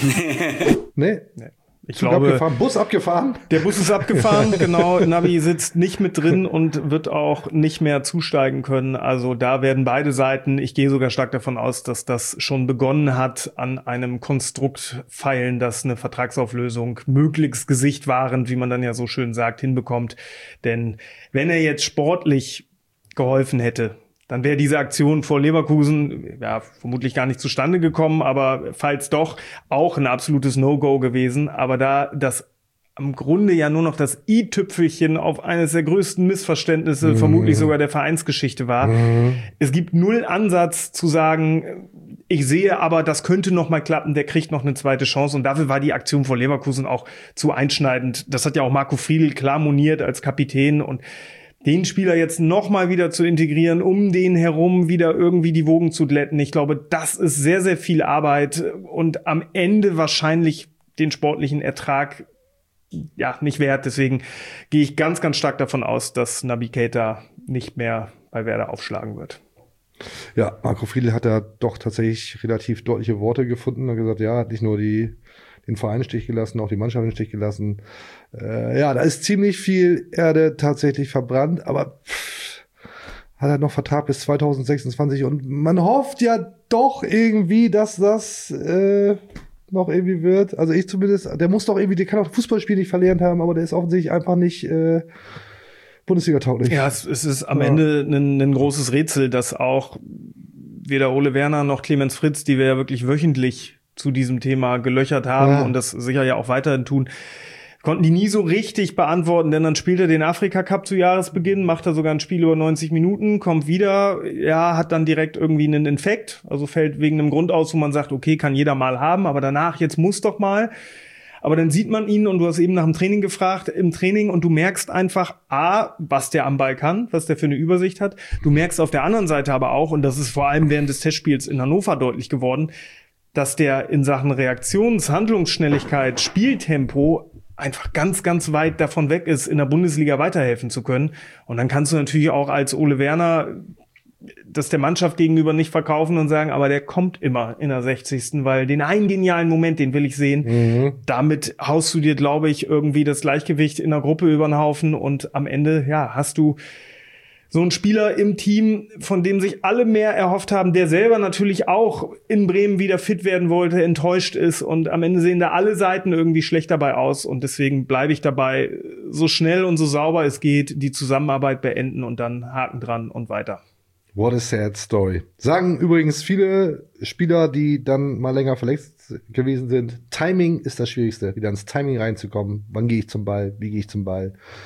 nee? Nee. Ich Zug glaube, abgefahren, Bus abgefahren. Der Bus ist abgefahren, genau. Naby sitzt nicht mit drin und wird auch nicht mehr zusteigen können. Also da werden beide Seiten, ich gehe sogar stark davon aus, dass das schon begonnen hat, an einem Konstrukt feilen, das eine Vertragsauflösung möglichst gesichtwahrend, wie man dann ja so schön sagt, hinbekommt. Denn wenn er jetzt sportlich geholfen hätte, dann wäre diese Aktion vor Leverkusen ja vermutlich gar nicht zustande gekommen, aber falls doch, auch ein absolutes No-Go gewesen. Aber da das im Grunde ja nur noch das i-Tüpfelchen auf eines der größten Missverständnisse, mhm. vermutlich sogar der Vereinsgeschichte war. Mhm. Es gibt null Ansatz zu sagen, ich sehe aber, das könnte noch mal klappen, der kriegt noch eine zweite Chance. Und dafür war die Aktion vor Leverkusen auch zu einschneidend. Das hat ja auch Marco Friedl klar moniert als Kapitän und den Spieler jetzt noch mal wieder zu integrieren, um den herum wieder irgendwie die Wogen zu glätten. Ich glaube, das ist sehr, sehr viel Arbeit und am Ende wahrscheinlich den sportlichen Ertrag ja nicht wert. Deswegen gehe ich ganz, ganz stark davon aus, dass Naby Keita nicht mehr bei Werder aufschlagen wird. Ja, Marco Friedl hat da doch tatsächlich relativ deutliche Worte gefunden und gesagt, ja, hat nicht nur die den Verein im Stich gelassen, auch die Mannschaft im Stich gelassen. Äh, ja, da ist ziemlich viel Erde tatsächlich verbrannt, aber pff, hat er noch Vertrag bis zwanzig sechsundzwanzig und man hofft ja doch irgendwie, dass das äh, noch irgendwie wird. Also ich zumindest, der muss doch irgendwie, der kann auch Fußballspiel nicht verlernt haben, aber der ist offensichtlich einfach nicht äh, Bundesliga-tauglich. Ja, es, es ist am ja. Ende ein, ein großes Rätsel, dass auch weder Ole Werner noch Clemens Fritz, die wir ja wirklich wöchentlich zu diesem Thema gelöchert haben ja. und das sicher ja auch weiterhin tun, konnten die nie so richtig beantworten, denn dann spielt er den Afrika-Cup zu Jahresbeginn, macht er sogar ein Spiel über neunzig Minuten, kommt wieder, ja, hat dann direkt irgendwie einen Infekt, also fällt wegen einem Grund aus, wo man sagt, okay, kann jeder mal haben, aber danach, jetzt muss doch mal. Aber dann sieht man ihn, und du hast eben nach dem Training gefragt, im Training, und du merkst einfach, A, was der am Ball kann, was der für eine Übersicht hat. Du merkst auf der anderen Seite aber auch, und das ist vor allem während des Testspiels in Hannover deutlich geworden, dass der in Sachen Reaktions-, Handlungsschnelligkeit, Spieltempo einfach ganz, ganz weit davon weg ist, in der Bundesliga weiterhelfen zu können. Und dann kannst du natürlich auch als Ole Werner das der Mannschaft gegenüber nicht verkaufen und sagen, aber der kommt immer in der sechzigsten weil den einen genialen Moment, den will ich sehen. Mhm. Damit haust du dir, glaube ich, irgendwie das Gleichgewicht in der Gruppe über den Haufen und am Ende, ja, hast du so ein Spieler im Team, von dem sich alle mehr erhofft haben, der selber natürlich auch in Bremen wieder fit werden wollte, enttäuscht ist, und am Ende sehen da alle Seiten irgendwie schlecht dabei aus, und deswegen bleibe ich dabei, so schnell und so sauber es geht, die Zusammenarbeit beenden und dann Haken dran und weiter. What a sad story. Sagen übrigens viele Spieler, die dann mal länger verletzt gewesen sind, Timing ist das Schwierigste, wieder ins Timing reinzukommen. Wann gehe ich zum Ball? Wie gehe ich zum Ball?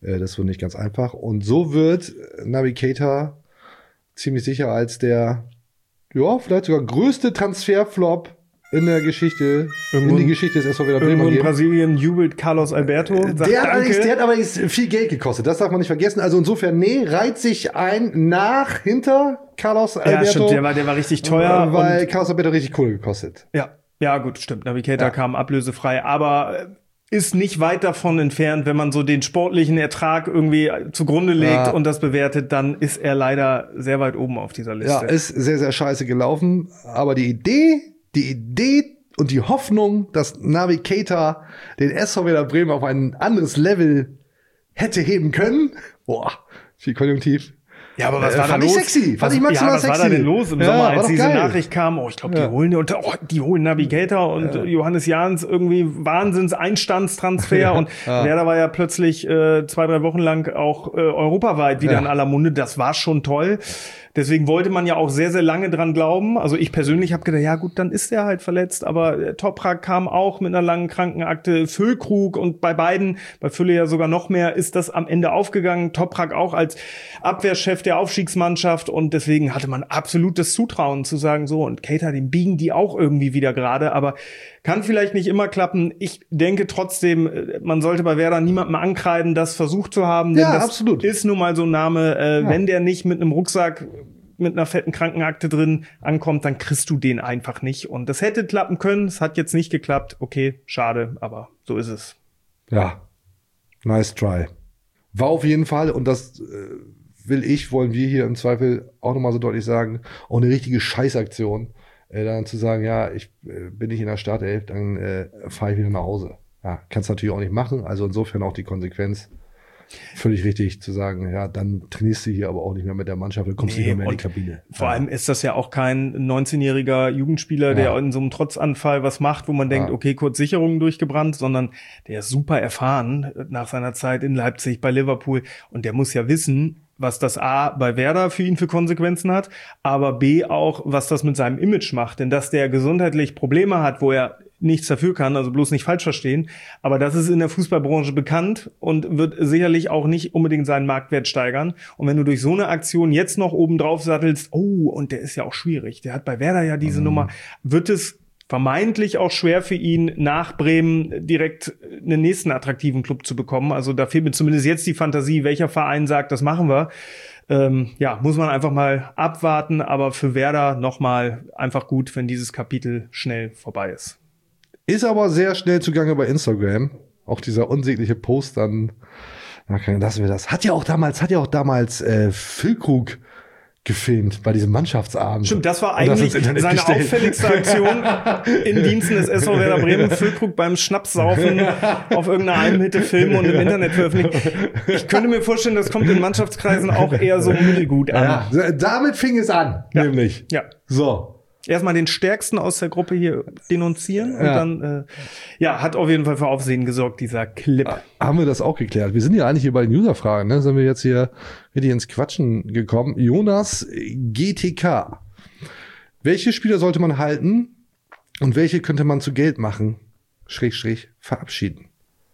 Äh, das wird nicht ganz einfach. Und so wird Naby Keita ziemlich sicher als der, ja, vielleicht sogar größte Transferflop in der Geschichte, irgendwo in die Geschichte des S V Werder Bremen. Irgendwo in Brasilien jubelt Carlos Alberto. Sagt, der, hat allerdings, der hat allerdings viel Geld gekostet. Das darf man nicht vergessen. Also insofern, nee, reiht sich ein nach, hinter Carlos Alberto. Ja, stimmt, der war, der war richtig teuer. Weil und Carlos Alberto richtig Kohle gekostet. Ja, ja, gut, stimmt. Naby Keita ja. kam ablösefrei, aber ist nicht weit davon entfernt, wenn man so den sportlichen Ertrag irgendwie zugrunde legt ja. und das bewertet, dann ist er leider sehr weit oben auf dieser Liste. Ja, ist sehr, sehr scheiße gelaufen. Aber die Idee, die Idee und die Hoffnung, dass Naby Keita den S V Werder Bremen auf ein anderes Level hätte heben können, boah, viel Konjunktiv. Ja, aber was äh, war da fand los? Ich sexy. Fand was, ich maximal ja, was sexy. war da denn los im ja, Sommer, als diese geil. Nachricht kam? Oh, ich glaube, die ja. holen und oh, die holen Naby Keita und ja. Johannes Jahns irgendwie Wahnsinns-Einstandstransfer ja. und ja. Werder war ja plötzlich äh, zwei, drei Wochen lang auch äh, europaweit wieder ja. in aller Munde. Das war schon toll. Deswegen wollte man ja auch sehr, sehr lange dran glauben. Also ich persönlich habe gedacht, ja gut, dann ist er halt verletzt. Aber Toprak kam auch mit einer langen Krankenakte. Füllkrug und bei beiden, bei Fülle ja sogar noch mehr, ist das am Ende aufgegangen. Toprak auch als Abwehrchef der Aufstiegsmannschaft. Und deswegen hatte man absolut das Zutrauen zu sagen, so, und Keita, den biegen die auch irgendwie wieder gerade. Aber kann vielleicht nicht immer klappen. Ich denke trotzdem, man sollte bei Werder niemandem ankreiden, das versucht zu haben. Denn ja, das absolut. ist nun mal so ein Name. Äh, ja. Wenn der nicht mit einem Rucksack mit einer fetten Krankenakte drin ankommt, dann kriegst du den einfach nicht. Und das hätte klappen können. Es hat jetzt nicht geklappt. Okay, schade, aber so ist es. Ja, nice try. War auf jeden Fall, und das äh, will ich, wollen wir hier im Zweifel auch nochmal so deutlich sagen, auch eine richtige Scheißaktion. Äh, dann zu sagen, ja, ich äh, bin nicht in der Startelf, dann äh, fahre ich wieder nach Hause. Ja, kannst natürlich auch nicht machen. Also insofern auch die Konsequenz. Völlig richtig zu sagen, ja, dann trainierst du hier aber auch nicht mehr mit der Mannschaft, dann kommst du nee, nicht mehr in die Kabine. Vor ja. allem ist das ja auch kein neunzehnjähriger Jugendspieler, ja. der in so einem Trotzanfall was macht, wo man denkt, ja. okay, kurz Sicherungen durchgebrannt, sondern der ist super erfahren nach seiner Zeit in Leipzig, bei Liverpool, und der muss ja wissen, was das A bei Werder für ihn für Konsequenzen hat, aber B auch, was das mit seinem Image macht. Denn dass der gesundheitlich Probleme hat, wo er nichts dafür kann, also bloß nicht falsch verstehen, aber das ist in der Fußballbranche bekannt und wird sicherlich auch nicht unbedingt seinen Marktwert steigern. Und wenn du durch so eine Aktion jetzt noch oben drauf sattelst, oh, und der ist ja auch schwierig, der hat bei Werder ja diese mhm. Nummer, wird es vermeintlich auch schwer für ihn, nach Bremen direkt einen nächsten attraktiven Club zu bekommen. Also da fehlt mir zumindest jetzt die Fantasie, welcher Verein sagt, das machen wir. Ähm, ja, muss man einfach mal abwarten, aber für Werder nochmal einfach gut, wenn dieses Kapitel schnell vorbei ist. Ist aber sehr schnell zugange bei Instagram. Auch dieser unsägliche Post dann, na, lassen wir das. Hat ja auch damals, hat ja auch damals äh, Füllkrug gefilmt bei diesem Mannschaftsabend. Stimmt, das war eigentlich das seine gestellt. auffälligste Aktion in Diensten des S V Werder Bremen. Füllkrug beim Schnapssaufen auf irgendeiner Almhütte filmen und im Internet veröffentlichen. Ich könnte mir vorstellen, das kommt in Mannschaftskreisen auch eher so mittelgut an. Ja, damit fing es an, ja. nämlich. Ja. So. Erstmal den Stärksten aus der Gruppe hier denunzieren und ja. dann, äh, ja, hat auf jeden Fall für Aufsehen gesorgt, dieser Clip. Haben wir das auch geklärt? Wir sind ja eigentlich hier bei den User-Fragen, ne? Sind wir jetzt hier richtig ins Quatschen gekommen. Jonas G T K. Welche Spieler sollte man halten und welche könnte man zu Geld machen? Schräg, schräg, verabschieden.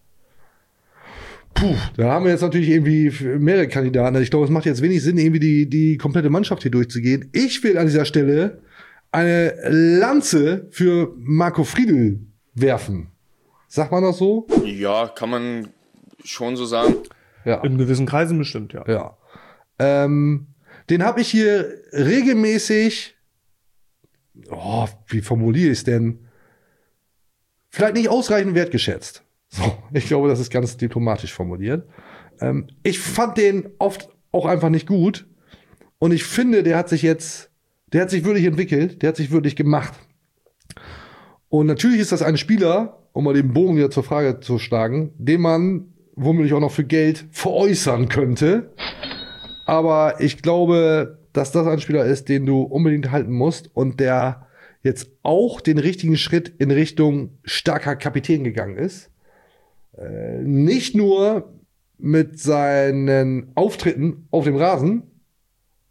Puh, da haben wir jetzt natürlich irgendwie mehrere Kandidaten. Ich glaube, es macht jetzt wenig Sinn, irgendwie die, die komplette Mannschaft hier durchzugehen. Ich will an dieser Stelle eine Lanze für Marco Friedl werfen. Sagt man das so? Ja, kann man schon so sagen. Ja. In gewissen Kreisen bestimmt, ja. Ja. Ähm, den habe ich hier regelmäßig, oh, wie formuliere ich es denn? Vielleicht nicht ausreichend wertgeschätzt. So, ich glaube, das ist ganz diplomatisch formuliert. Ähm, ich fand den oft auch einfach nicht gut. Und ich finde, der hat sich jetzt Der hat sich wirklich entwickelt, der hat sich wirklich gemacht. Und natürlich ist das ein Spieler, um mal den Bogen wieder zur Frage zu schlagen, den man womöglich auch noch für Geld veräußern könnte. Aber ich glaube, dass das ein Spieler ist, den du unbedingt halten musst und der jetzt auch den richtigen Schritt in Richtung starker Kapitän gegangen ist. Äh, nicht nur mit seinen Auftritten auf dem Rasen,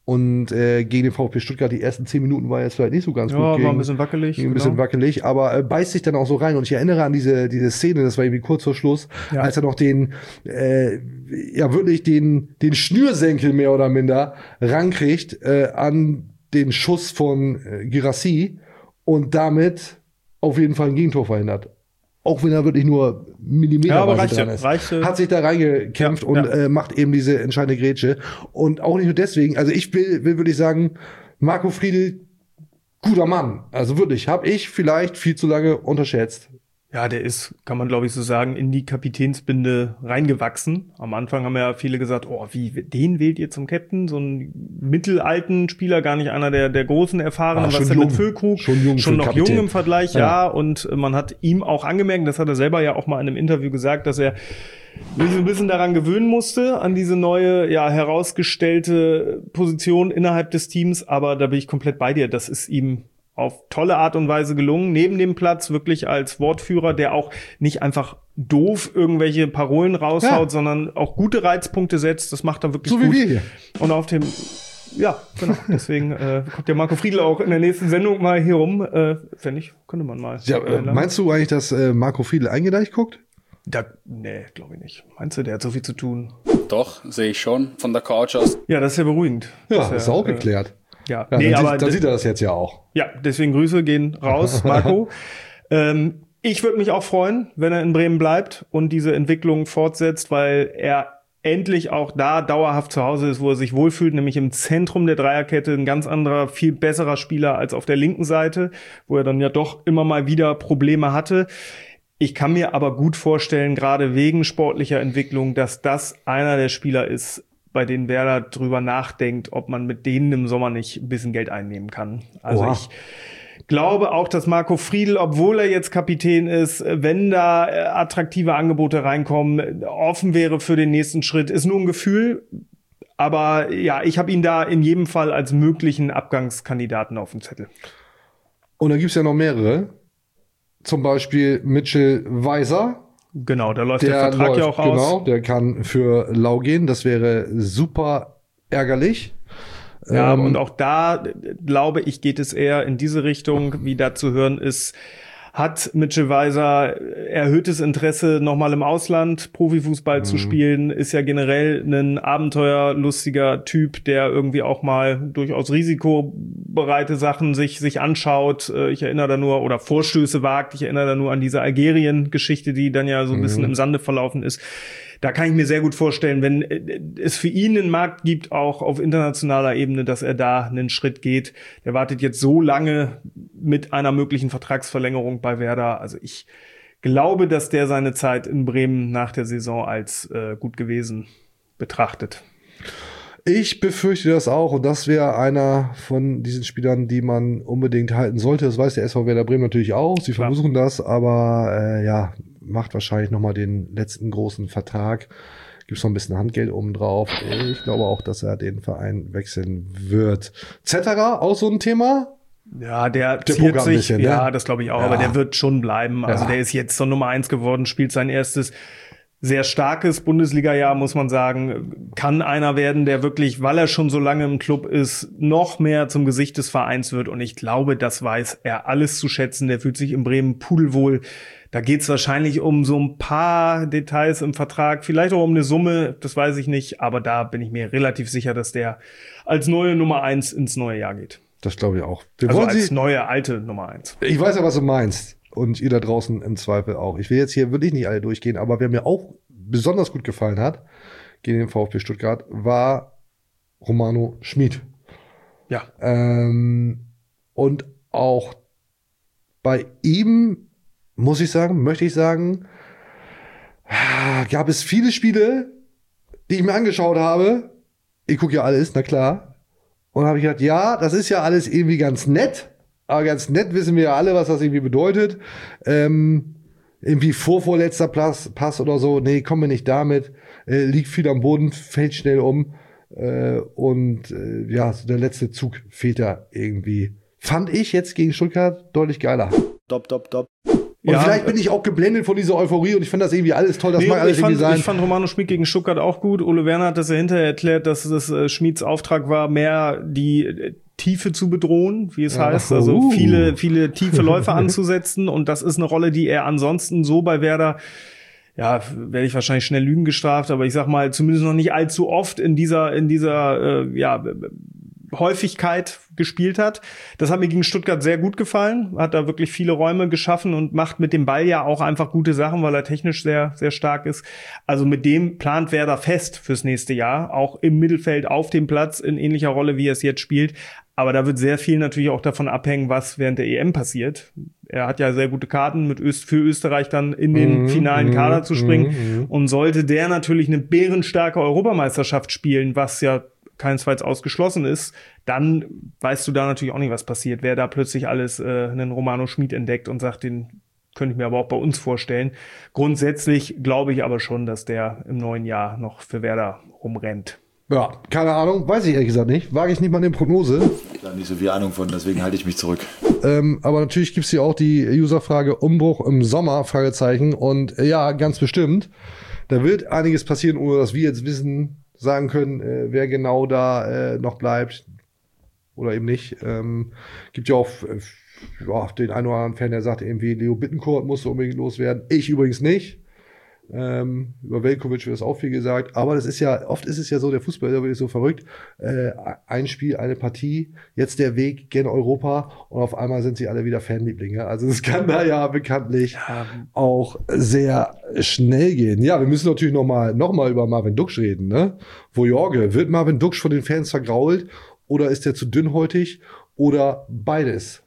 Und äh, gegen den VfB Stuttgart, die ersten zehn Minuten war jetzt vielleicht nicht so ganz ja, gut. Ja, war ein bisschen wackelig. Ein genau. bisschen wackelig, aber äh, beißt sich dann auch so rein. Und ich erinnere an diese diese Szene, das war irgendwie kurz vor Schluss, ja. als er noch den, äh, ja wirklich den den Schnürsenkel mehr oder minder rankriegt äh, an den Schuss von äh, Guirassy und damit auf jeden Fall ein Gegentor verhindert. Auch wenn er wirklich nur Millimeter ja, aber reichte, dran ist. Reichte. Hat sich da reingekämpft ja, und ja. Äh, macht eben diese entscheidende Grätsche. Und auch nicht nur deswegen, also ich will, will wirklich sagen, Marco Friedl, guter Mann. Also wirklich, habe ich vielleicht viel zu lange unterschätzt. Ja, der ist, kann man glaube ich so sagen, in die Kapitänsbinde reingewachsen. Am Anfang haben ja viele gesagt, oh, wie, den wählt ihr zum Captain? So einen mittelalten Spieler, gar nicht einer der, der großen Erfahrenen. Ah, was denn mit Füllkrug? Schon, jung schon noch Kapitän. Jung im Vergleich, ja. ja. Und man hat ihm auch angemerkt, das hat er selber ja auch mal in einem Interview gesagt, dass er sich ein bisschen daran gewöhnen musste, an diese neue, ja, herausgestellte Position innerhalb des Teams. Aber da bin ich komplett bei dir. Das ist ihm auf tolle Art und Weise gelungen, neben dem Platz wirklich als Wortführer, der auch nicht einfach doof irgendwelche Parolen raushaut, ja. sondern auch gute Reizpunkte setzt. Das macht er wirklich so gut. So wie wir hier. Und auf dem, ja, genau. Deswegen äh, kommt der Marco Friedl auch in der nächsten Sendung mal hier rum. Äh, Fände ich, könnte man mal. Ja, äh, meinst du eigentlich, dass äh, Marco Friedl eingedeicht guckt? Da, nee, glaube ich nicht. Meinst du, der hat so viel zu tun? Doch, sehe ich schon von der Couch aus. Ja, das ist ja beruhigend. Ja, das ist ja, auch äh, geklärt. Ja, ja nee, dann, aber sieht, dann sieht er das jetzt ja auch. Ja, deswegen Grüße gehen raus, Marco. ähm, ich würde mich auch freuen, wenn er in Bremen bleibt und diese Entwicklung fortsetzt, weil er endlich auch da dauerhaft zu Hause ist, wo er sich wohlfühlt, nämlich im Zentrum der Dreierkette, ein ganz anderer, viel besserer Spieler als auf der linken Seite, wo er dann ja doch immer mal wieder Probleme hatte. Ich kann mir aber gut vorstellen, gerade wegen sportlicher Entwicklung, dass das einer der Spieler ist, bei denen Werder drüber nachdenkt, ob man mit denen im Sommer nicht ein bisschen Geld einnehmen kann. Also Oha. ich glaube auch, dass Marco Friedl, obwohl er jetzt Kapitän ist, wenn da attraktive Angebote reinkommen, offen wäre für den nächsten Schritt. Ist nur ein Gefühl, aber ja, ich habe ihn da in jedem Fall als möglichen Abgangskandidaten auf dem Zettel. Und da gibt's ja noch mehrere. Zum Beispiel Mitchell Weiser. Genau, da läuft der, der Vertrag läuft, ja auch aus. Genau, der kann für Lau gehen. Das wäre super ärgerlich. Ja, ähm, und auch da, glaube ich, geht es eher in diese Richtung, wie da zu hören ist. Hat Mitchell Weiser erhöhtes Interesse, nochmal im Ausland Profifußball mhm. zu spielen, ist ja generell ein abenteuerlustiger Typ, der irgendwie auch mal durchaus risikobereite Sachen sich sich anschaut. Ich erinnere da nur, oder Vorstöße wagt, ich erinnere da nur an diese Algerien-Geschichte, die dann ja so ein bisschen mhm. im Sande verlaufen ist. Da kann ich mir sehr gut vorstellen, wenn es für ihn einen Markt gibt, auch auf internationaler Ebene, dass er da einen Schritt geht. Der wartet jetzt so lange mit einer möglichen Vertragsverlängerung bei Werder. Also ich glaube, dass der seine Zeit in Bremen nach der Saison als äh, gut gewesen betrachtet. Ich befürchte das auch und das wäre einer von diesen Spielern, die man unbedingt halten sollte. Das weiß der S V Werder Bremen natürlich auch. Sie Klar. versuchen das, aber äh, ja, macht wahrscheinlich nochmal den letzten großen Vertrag. Gibt's noch ein bisschen Handgeld obendrauf. Ich glaube auch, dass er den Verein wechseln wird. Zetterer, auch so ein Thema? Ja, der, der ziert sich, bisschen, ja, ne? Das glaube ich auch, ja. aber der wird schon bleiben. Also ja. der ist jetzt zur Nummer eins geworden, spielt sein erstes sehr starkes Bundesliga-Jahr, muss man sagen. Kann einer werden, der wirklich, weil er schon so lange im Club ist, noch mehr zum Gesicht des Vereins wird. Und ich glaube, das weiß er alles zu schätzen. Der fühlt sich in Bremen pudelwohl. Da geht's wahrscheinlich um so ein paar Details im Vertrag, vielleicht auch um eine Summe, das weiß ich nicht. Aber da bin ich mir relativ sicher, dass der als neue Nummer eins ins neue Jahr geht. Das glaube ich auch. Wir also wollen als Sie neue, alte Nummer eins. Ich weiß ja, was du meinst. Und ihr da draußen im Zweifel auch. Ich will jetzt hier wirklich nicht alle durchgehen, aber wer mir auch besonders gut gefallen hat, gegen den VfB Stuttgart, war Romano Schmid. Ja. Ähm, und auch bei ihm, muss ich sagen, möchte ich sagen, gab es viele Spiele, die ich mir angeschaut habe. Ich gucke ja alles, na klar. Und habe ich gedacht, ja, das ist ja alles irgendwie ganz nett. Aber ganz nett wissen wir ja alle, was das irgendwie bedeutet. Ähm, irgendwie vorvorletzter Pass, Pass oder so. Nee, kommen wir nicht damit. Äh, liegt viel am Boden, fällt schnell um. Äh, und äh, ja, der letzte Zug fehlt da irgendwie. Fand ich jetzt gegen Stuttgart deutlich geiler. Top, top, top. Und Ja, vielleicht bin ich auch geblendet von dieser Euphorie und ich finde das irgendwie alles toll, das Nee, mag alles ich, fand, irgendwie sein. ich fand Romano Schmid gegen Stuttgart auch gut. Ole Werner hat das ja hinterher erklärt, dass es äh, Schmieds Auftrag war, mehr die äh, Tiefe zu bedrohen, wie es Ja, heißt. Also uh. viele, viele tiefe Läufe anzusetzen. Und das ist eine Rolle, die er ansonsten so bei Werder, ja, werde ich wahrscheinlich schnell Lügen gestraft, aber ich sag mal, zumindest noch nicht allzu oft in dieser, in dieser, äh, ja, Häufigkeit gespielt hat. Das hat mir gegen Stuttgart sehr gut gefallen, hat da wirklich viele Räume geschaffen und macht mit dem Ball ja auch einfach gute Sachen, weil er technisch sehr, sehr stark ist. Also mit dem plant Werder fest fürs nächste Jahr, auch im Mittelfeld auf dem Platz in ähnlicher Rolle, wie er es jetzt spielt. Aber da wird sehr viel natürlich auch davon abhängen, was während der E M passiert. Er hat ja sehr gute Karten, mit Öst für Österreich dann in den Mhm, finalen mhm, Kader zu springen. mhm, mhm. Und sollte der natürlich eine bärenstarke Europameisterschaft spielen, was ja keinesfalls ausgeschlossen ist, dann weißt du da natürlich auch nicht, was passiert. Wer da plötzlich alles äh, einen Romano Schmid entdeckt und sagt, den könnte ich mir aber auch bei uns vorstellen. Grundsätzlich glaube ich aber schon, dass der im neuen Jahr noch für Werder rumrennt. Ja, keine Ahnung, weiß ich ehrlich gesagt nicht. Wage ich nicht mal eine Prognose. Da nicht so viel Ahnung von, deswegen halte ich mich zurück. Ähm, aber natürlich gibt's hier auch die Userfrage Umbruch im Sommer, Fragezeichen. Und äh, ja, ganz bestimmt. Da wird einiges passieren, ohne dass wir jetzt wissen, sagen können, äh, wer genau da äh, noch bleibt oder eben nicht. Ähm, gibt ja auch äh, ja, den einen oder anderen Fan, der sagt irgendwie, Leo Bittencourt musste unbedingt loswerden. Ich übrigens nicht. Ähm, über Veljković wird das auch viel gesagt. Aber das ist ja, oft ist es ja so, der Fußball ist wirklich so verrückt. Äh, ein Spiel, eine Partie, jetzt der Weg gen Europa und auf einmal sind sie alle wieder Fanlieblinge. Also es kann da ja bekanntlich ja. auch sehr schnell gehen. Ja, wir müssen natürlich noch mal, noch mal über Marvin Duksch reden, ne? Wo Jorge, wird Marvin Duksch von den Fans vergrault oder ist er zu dünnhäutig oder beides?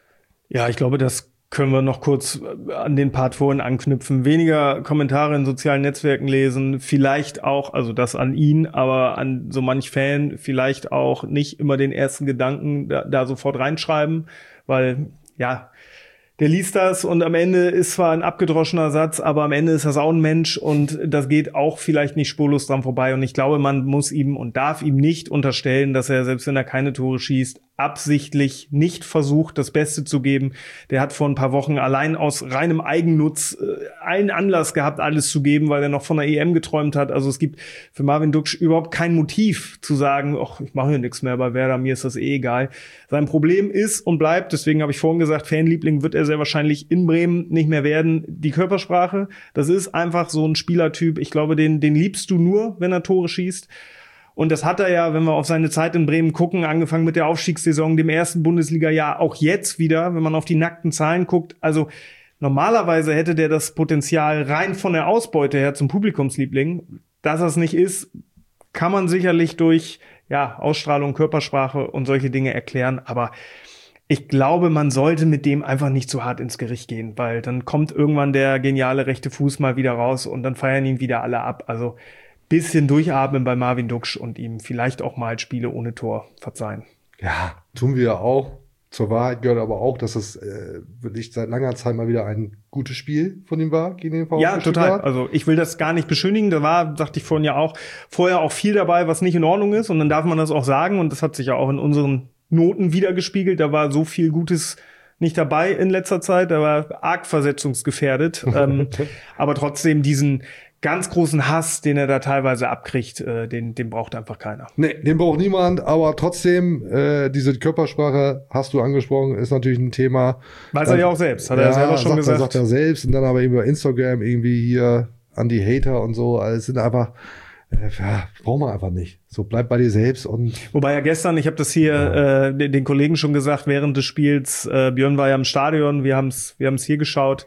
Ja, ich glaube, das können wir noch kurz an den Part vorhin anknüpfen. Weniger Kommentare in sozialen Netzwerken lesen, vielleicht auch, also das an ihn, aber an so manch Fan vielleicht auch nicht immer den ersten Gedanken da, da sofort reinschreiben, weil, ja, der liest das und am Ende ist zwar ein abgedroschener Satz, aber am Ende ist das auch ein Mensch und das geht auch vielleicht nicht spurlos dran vorbei. Und ich glaube, man muss ihm und darf ihm nicht unterstellen, dass er, selbst wenn er keine Tore schießt, absichtlich nicht versucht, das Beste zu geben. Der hat vor ein paar Wochen allein aus reinem Eigennutz äh, einen Anlass gehabt, alles zu geben, weil er noch von der E M geträumt hat. Also es gibt für Marvin Duksch überhaupt kein Motiv zu sagen, ach, ich mache hier nichts mehr bei Werder, mir ist das eh egal. Sein Problem ist und bleibt, deswegen habe ich vorhin gesagt, Fanliebling wird er sehr wahrscheinlich in Bremen nicht mehr werden, die Körpersprache. Das ist einfach so ein Spielertyp. Ich glaube, den, den liebst du nur, wenn er Tore schießt. Und das hat er ja, wenn wir auf seine Zeit in Bremen gucken, angefangen mit der Aufstiegssaison, dem ersten Bundesliga-Jahr, auch jetzt wieder, wenn man auf die nackten Zahlen guckt. Also normalerweise hätte der das Potenzial rein von der Ausbeute her zum Publikumsliebling. Dass es nicht ist, kann man sicherlich durch ja Ausstrahlung, Körpersprache und solche Dinge erklären. Aber ich glaube, man sollte mit dem einfach nicht zu hart ins Gericht gehen, weil dann kommt irgendwann der geniale rechte Fuß mal wieder raus und dann feiern ihn wieder alle ab. Also bisschen durchatmen bei Marvin Duksch und ihm vielleicht auch mal Spiele ohne Tor verzeihen. Ja, tun wir ja auch. Zur Wahrheit gehört aber auch, dass es äh, wirklich seit langer Zeit mal wieder ein gutes Spiel von ihm war gegen den VfB Ja, total. Stuttgart. Also ich will das gar nicht beschönigen. Da war, sagte ich vorhin ja auch, vorher auch viel dabei, was nicht in Ordnung ist. Und dann darf man das auch sagen. Und das hat sich ja auch in unseren Noten wiedergespiegelt. Da war so viel Gutes nicht dabei in letzter Zeit. Da war arg versetzungsgefährdet. ähm, aber trotzdem diesen ganz großen Hass, den er da teilweise abkriegt, äh, den, den braucht einfach keiner. Nee, den braucht niemand, aber trotzdem, äh, diese Körpersprache, hast du angesprochen, ist natürlich ein Thema. Weiß er ja auch selbst, hat er ja selber schon sagt gesagt. Er, sagt er selbst und dann aber eben über Instagram irgendwie hier an die Hater und so, also es sind einfach, äh, ja, braucht man einfach nicht. So, bleib bei dir selbst und. Wobei ja gestern, ich habe das hier ja. äh, den Kollegen schon gesagt, während des Spiels, äh, Björn war ja im Stadion, wir haben's, wir haben's hier geschaut,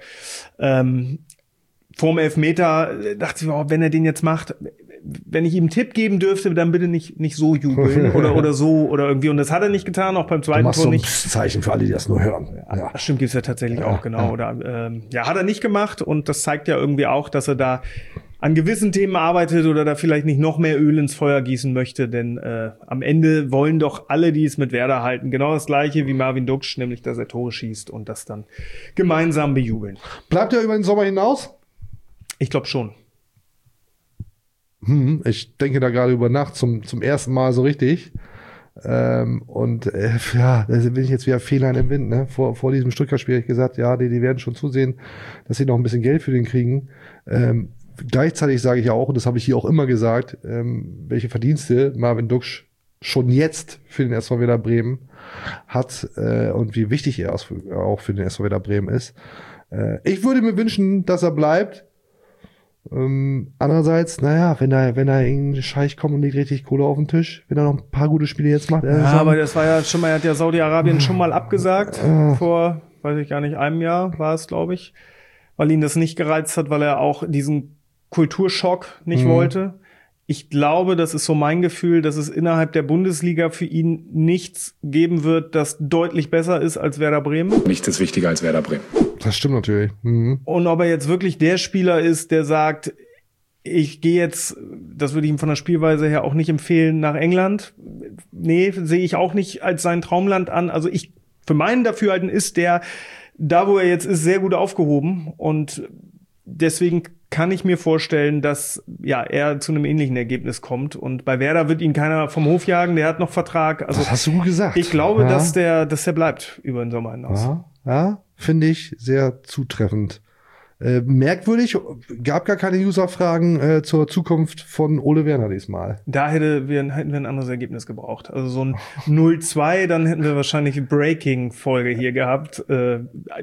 ähm, vorm Elfmeter dachte ich, oh, wenn er den jetzt macht, wenn ich ihm einen Tipp geben dürfte, dann bitte nicht nicht so jubeln oder oder so oder irgendwie. Und das hat er nicht getan, auch beim zweiten Tor nicht. So ein Zeichen für alle, die das nur hören. Ja. Das stimmt, gibt's ja tatsächlich ja, auch, genau. Ja. Oder ähm, ja, hat er nicht gemacht und das zeigt ja irgendwie auch, dass er da an gewissen Themen arbeitet oder da vielleicht nicht noch mehr Öl ins Feuer gießen möchte, denn äh, am Ende wollen doch alle, die es mit Werder halten, genau das Gleiche wie Marvin Duksch, nämlich dass er Tore schießt und das dann gemeinsam bejubeln. Bleibt er über den Sommer hinaus? Ich glaube schon. Hm, ich denke da gerade über Nacht zum, zum ersten Mal so richtig. Ähm, und äh, ja, da bin ich jetzt wieder Fehler im Wind. Ne? Vor, vor diesem Stuttgart-Spiel habe ich gesagt, ja, die, die werden schon zusehen, dass sie noch ein bisschen Geld für den kriegen. Ähm, gleichzeitig sage ich auch, und das habe ich hier auch immer gesagt, ähm, welche Verdienste Marvin Duksch schon jetzt für den S V Werder Bremen hat äh, und wie wichtig er auch für den S V Werder Bremen ist. Äh, ich würde mir wünschen, dass er bleibt. Ähm, andererseits, naja, wenn da, wenn da irgendein Scheich kommt und legt richtig Kohle auf den Tisch, wenn er noch ein paar gute Spiele jetzt macht. Ja, sagen, aber das war ja schon mal, er hat ja Saudi-Arabien schon mal abgesagt, äh, vor, weiß ich gar nicht, einem Jahr war es, glaube ich, weil ihn das nicht gereizt hat, weil er auch diesen Kulturschock nicht mhm. wollte. Ich glaube, das ist so mein Gefühl, dass es innerhalb der Bundesliga für ihn nichts geben wird, das deutlich besser ist als Werder Bremen. Nichts ist wichtiger als Werder Bremen. Das stimmt natürlich. Mhm. Und ob er jetzt wirklich der Spieler ist, der sagt, ich gehe jetzt, das würde ich ihm von der Spielweise her auch nicht empfehlen, nach England. Nee, sehe ich auch nicht als sein Traumland an. Also ich, für meinen Dafürhalten ist der, da wo er jetzt ist, sehr gut aufgehoben. Und deswegen kann ich mir vorstellen, dass ja er zu einem ähnlichen Ergebnis kommt. Und bei Werder wird ihn keiner vom Hof jagen, der hat noch Vertrag. Also das hast du gut gesagt. Ich glaube, ja. dass der, dass der bleibt über den Sommer hinaus. Ja, ja, finde ich sehr zutreffend. Äh, merkwürdig, gab gar keine User-Fragen äh, zur Zukunft von Ole Werner diesmal. Da hätte wir, hätten wir ein anderes Ergebnis gebraucht. Also so ein null zwei, dann hätten wir wahrscheinlich eine Breaking-Folge hier gehabt. Äh, ja,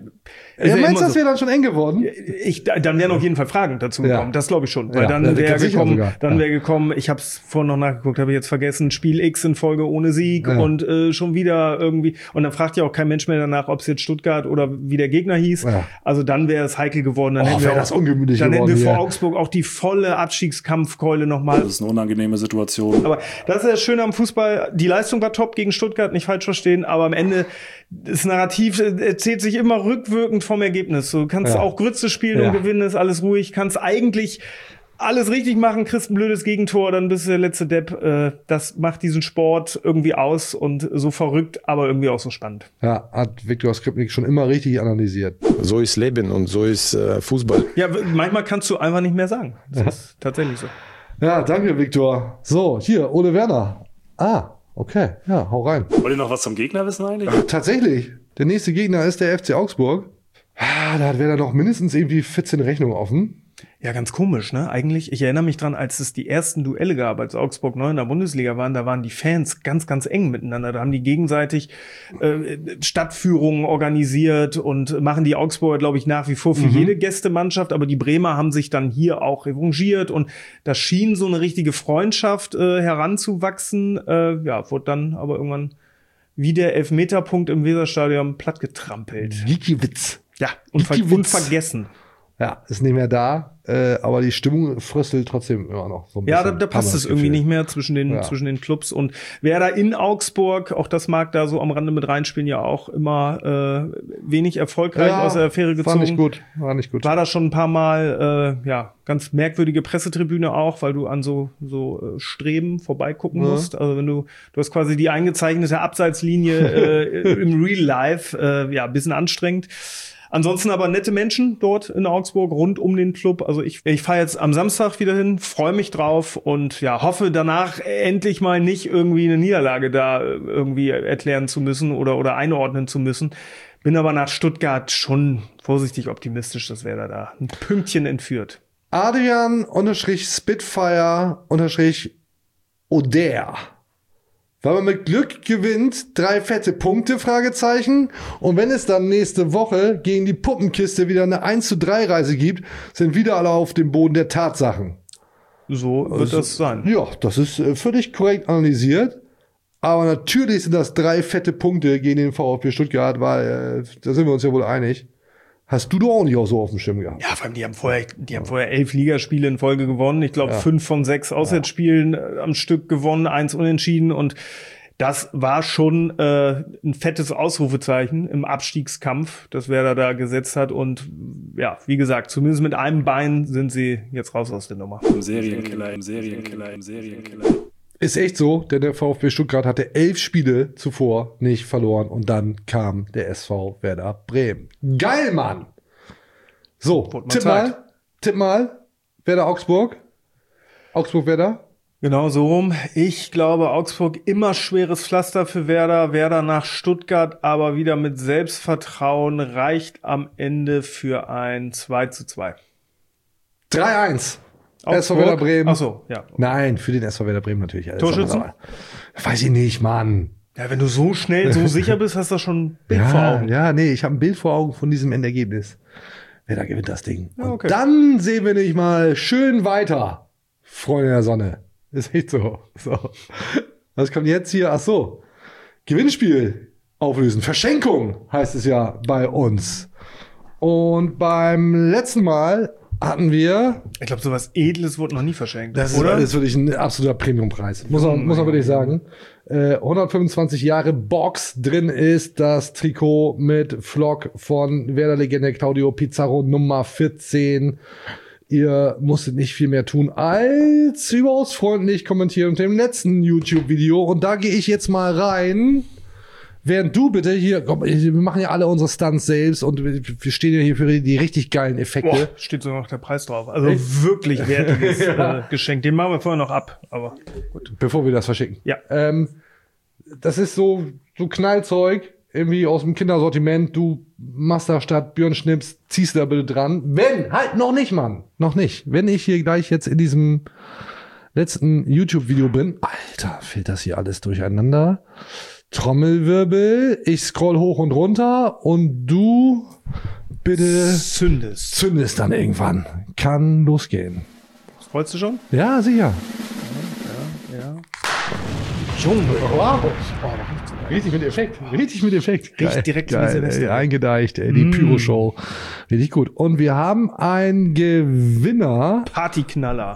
meinst du, das wäre dann schon eng geworden? Ich, dann wären auf jeden Fall Fragen dazu gekommen. Ja. Das glaube ich schon. Weil ja, dann wäre gekommen, sogar. dann ja. wäre gekommen, ich habe es vorhin noch nachgeguckt, habe ich jetzt vergessen, Spiel X in Folge ohne Sieg ja. und äh, schon wieder irgendwie. Und dann fragt ja auch kein Mensch mehr danach, ob es jetzt Stuttgart oder wie der Gegner hieß. Ja. Also dann wäre es heikel geworden. Dann oh, hätten wir auch, das ungemütlich dann geworden, hätten wir vor ja. Augsburg auch die volle Abstiegskampfkeule nochmal. Das ist eine unangenehme Situation. Aber das ist das Schöne am Fußball. Die Leistung war top gegen Stuttgart, nicht falsch verstehen, aber am Ende das Narrativ erzählt sich immer rückwirkend vom Ergebnis. Du kannst ja. auch Grütze spielen ja. und gewinnen, ist alles ruhig, kannst eigentlich alles richtig machen, kriegst ein blödes Gegentor, dann bist du der letzte Depp. Das macht diesen Sport irgendwie aus und so verrückt, aber irgendwie auch so spannend. Ja, hat Viktor Skripnik schon immer richtig analysiert. So ist Leben und so ist äh, Fußball. Ja, manchmal kannst du einfach nicht mehr sagen. Das ja. ist tatsächlich so. Ja, danke, Viktor. So, hier, Ole Werner. Ah, okay, ja, hau rein. Wollt ihr noch was zum Gegner wissen eigentlich? Ja, tatsächlich. Der nächste Gegner ist der F C Augsburg. Ah, da hat Werder noch mindestens irgendwie vierzehn Rechnungen offen. Ja, ganz komisch, ne? Eigentlich, ich erinnere mich dran, als es die ersten Duelle gab, als Augsburg neu in der Bundesliga waren, da waren die Fans ganz, ganz eng miteinander. Da haben die gegenseitig äh, Stadtführungen organisiert und machen die Augsburger, glaube ich, nach wie vor für mhm. jede Gästemannschaft. Aber die Bremer haben sich dann hier auch revanchiert und da schien so eine richtige Freundschaft äh, heranzuwachsen. Äh, ja, wurde dann aber irgendwann wie der Elfmeterpunkt im Weserstadion plattgetrampelt. Gikiewicz. Ja, und ver- unvergessen. Ja, ist nicht mehr da, äh, aber die Stimmung fröstelt trotzdem immer noch so ein bisschen. Ja, da, da passt es irgendwie nicht mehr zwischen den, ja. zwischen den Clubs. Und Werder in Augsburg, auch das mag da so am Rande mit reinspielen, ja auch immer äh, wenig erfolgreich ja, aus der Affäre gezogen. War nicht gut, war nicht gut. War da schon ein paar Mal, äh, ja, ganz merkwürdige Pressetribüne auch, weil du an so so äh, Streben vorbeigucken ja. musst. Also wenn du, du hast quasi die eingezeichnete Abseitslinie äh, im Real Life, äh, ja, ein bisschen anstrengend. Ansonsten aber nette Menschen dort in Augsburg, rund um den Club. Also ich, ich fahre jetzt am Samstag wieder hin, freue mich drauf und ja, hoffe danach endlich mal nicht irgendwie eine Niederlage da irgendwie erklären zu müssen oder, oder einordnen zu müssen. Bin aber nach Stuttgart schon vorsichtig optimistisch, dass Werder da ein Pünktchen entführt. Adrian unterstrich Spitfire unterstrich Oder. Weil man mit Glück gewinnt, drei fette Punkte, Fragezeichen. Und wenn es dann nächste Woche gegen die Puppenkiste wieder eine eins zu drei Reise gibt, sind wieder alle auf dem Boden der Tatsachen. So wird also, das sein. Ja, das ist völlig korrekt analysiert. Aber natürlich sind das drei fette Punkte gegen den VfB Stuttgart, weil äh, da sind wir uns ja wohl einig. Hast du doch auch nicht auch so auf dem Schirm gehabt. Ja, vor allem, die haben vorher, die haben vorher elf Ligaspiele in Folge gewonnen. Ich glaube, ja. fünf von sechs Auswärtsspielen ja. am Stück gewonnen, eins unentschieden. Und das war schon äh, ein fettes Ausrufezeichen im Abstiegskampf, das Werder da gesetzt hat. Und ja, wie gesagt, zumindest mit einem Bein sind sie jetzt raus aus der Nummer. Im Serienkiller, im Serienkiller, im Serienkiller. Ist echt so, denn der VfB Stuttgart hatte elf Spiele zuvor nicht verloren und dann kam der S V Werder Bremen. Geil, Mann! So, tipp mal, tipp mal, Werder Augsburg. Augsburg Werder. Genau so rum. Ich glaube, Augsburg immer schweres Pflaster für Werder. Werder nach Stuttgart, aber wieder mit Selbstvertrauen, reicht am Ende für ein zwei zu zwei. drei eins. S V Werder Bremen. Ach so, ja. Nein, für den S V Werder Bremen natürlich. Torschützen? Weiß ich nicht, Mann. Ja, wenn du so schnell, so sicher bist, hast du schon ein Bild ja, vor Augen. Ja, nee, ich habe ein Bild vor Augen von diesem Endergebnis. Werder gewinnt das Ding. Ja, okay. Und dann sehen wir nicht mal schön weiter. Freunde der Sonne. Ist echt so. so. Was kommt jetzt hier? Ach so. Gewinnspiel auflösen. Verschenkung heißt es ja bei uns. Und beim letzten Mal hatten wir... Ich glaube, sowas Edles wurde noch nie verschenkt. Das oder? ist, ist wirklich ein absoluter Premiumpreis. Muss man, muss man wirklich sagen. Äh, hundertfünfundzwanzig Jahre Box. Drin ist das Trikot mit Flock von Werder-Legende Claudio Pizarro Nummer vierzehn. Ihr musstet nicht viel mehr tun als überaus freundlich kommentieren unter dem letzten YouTube-Video. Und da gehe ich jetzt mal rein. Während du bitte hier, komm, wir machen ja alle unsere Stunts selbst und wir stehen ja hier für die richtig geilen Effekte. Boah, steht sogar noch der Preis drauf. Also Echt? Wirklich wertiges ja. äh, Geschenk. Den machen wir vorher noch ab. Aber gut. Bevor wir das verschicken. Ja. Ähm, das ist so, so Knallzeug. Irgendwie aus dem Kindersortiment, du machst da statt Björn Schnips, ziehst da bitte dran. Wenn, halt noch nicht, Mann. Noch nicht. Wenn ich hier gleich jetzt in diesem letzten YouTube-Video bin, Alter, fällt das hier alles durcheinander. Trommelwirbel, ich scroll hoch und runter und du bitte zündest. Zündest dann irgendwann. Kann losgehen. Wolltest du schon? Ja, sicher. Ja, ja. ja. Junge, wow. Richtig mit Effekt. Richtig mit Effekt. Riecht direkt wie Silvester. Ey, eingedeicht, ey, die mm. Pyro-Show. Richtig gut. Und wir haben einen Gewinner. Partyknaller.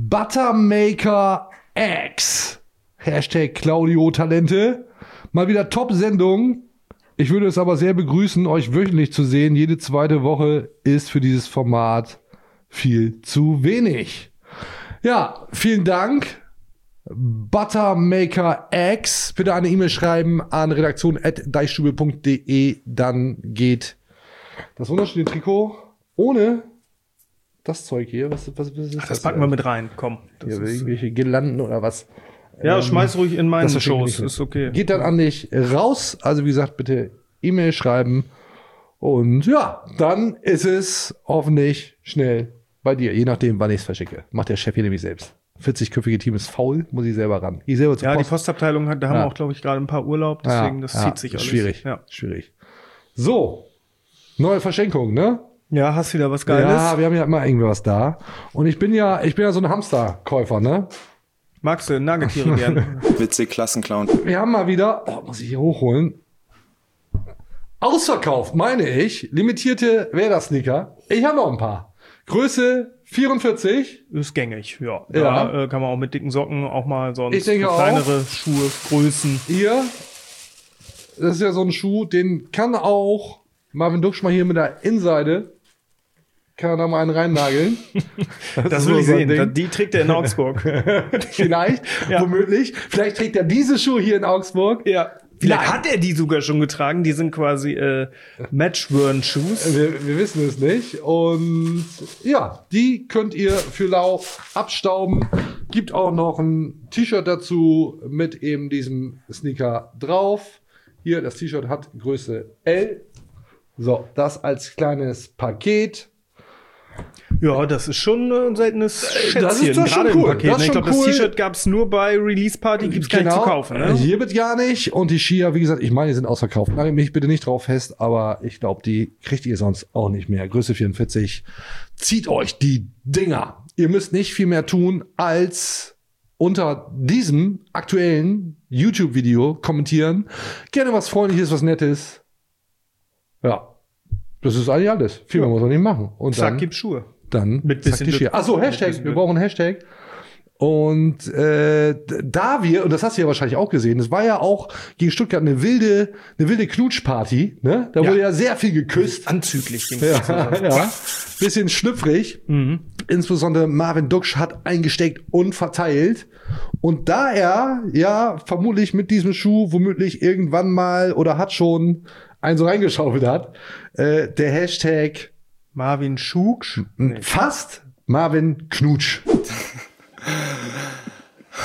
Buttermaker X. Hashtag Claudio Talente. Mal wieder Top-Sendung. Ich würde es aber sehr begrüßen, euch wöchentlich zu sehen. Jede zweite Woche ist für dieses Format viel zu wenig. Ja, vielen Dank. Buttermaker X. Bitte eine E-Mail schreiben an redaktion at deichstube punkt de. Dann geht das wunderschöne Trikot ohne das Zeug hier. Was, was, was ist Ach, das? Das packen wir mit rein. Komm. Das hier, ist irgendwelche Girlanden oder was? Ja, ähm, schmeiß ruhig in meinen das Shows. Ist okay. Geht dann an dich raus. Also wie gesagt, bitte E-Mail schreiben. Und ja, dann ist es hoffentlich schnell bei dir. Je nachdem, wann ich es verschicke. Macht der Chef hier nämlich selbst. vierzig-köpfige Team ist faul, muss ich selber ran. Ich selber zur ja, Post. die Postabteilung hat, da haben ja. wir auch, glaube ich, gerade ein paar Urlaub, deswegen, ja, das ja, zieht sich alles. Schwierig, ja. schwierig. So, neue Verschenkung, ne? Ja, hast wieder was Geiles? Ja, wir haben ja immer irgendwie was da. Und ich bin ja, ich bin ja so ein Hamsterkäufer, ne? Magst du Nagetiere gern? Witzig, Klassenclown. Wir haben mal wieder, oh, muss ich hier hochholen, ausverkauft, meine ich, limitierte Werder-Sneaker. Ich habe noch ein paar. Größe vierundvierzig. Ist gängig, ja. Ja. Da äh, kann man auch mit dicken Socken auch mal sonst ich denke kleinere auch. Schuhe, Größen. Hier, das ist ja so ein Schuh, den kann auch Marvin Duksch mal hier mit der Innenseite, kann er da mal einen reinnageln. Das, das will so ich sehen. Ding. Die trägt er in Augsburg. Vielleicht, ja. Womöglich. Vielleicht trägt er diese Schuhe hier in Augsburg. Ja. Vielleicht Nein. hat er die sogar schon getragen. Die sind quasi äh, Matchworn-Shoes. Wir, wir wissen es nicht. Und ja, die könnt ihr für lau abstauben. Gibt auch noch ein T-Shirt dazu mit eben diesem Sneaker drauf. Hier, das T-Shirt hat Größe L. So, das als kleines Paket. Ja, das ist schon ein seltenes Schätzchen. Das ist doch gerade schon cool. Im Paket. Das ich glaube, cool. das T-Shirt gab es nur bei Release Party, gibt es genau. gar nicht zu kaufen. Ne? Hier wird gar nicht. Und die Skier, wie gesagt, ich meine, die sind ausverkauft. Nagel mich bitte nicht drauf fest, aber ich glaube, die kriegt ihr sonst auch nicht mehr. Größe vierundvierzig. Zieht euch die Dinger. Ihr müsst nicht viel mehr tun, als unter diesem aktuellen YouTube-Video kommentieren. Gerne was Freundliches, was Nettes. Ja. Das ist eigentlich alles. Viel mehr muss man nicht machen. Und zack, dann, gibt's Schuhe. Dann mit zack, die Schuhe. Achso, Hashtag. Wir brauchen einen Hashtag. Und äh, da wir, und das hast du ja wahrscheinlich auch gesehen, es war ja auch gegen Stuttgart eine wilde, eine wilde Knutschparty. Ne? Da ja. wurde ja sehr viel geküsst. Anzüglich. Ja, ja. Bisschen schlüpfrig. Mhm. Insbesondere Marvin Duksch hat eingesteckt und verteilt. Und da er ja vermutlich mit diesem Schuh womöglich irgendwann mal oder hat schon einen so reingeschaufelt hat, äh, der Hashtag Marvin Schuksch? Nee. Fast Marvin Knutsch.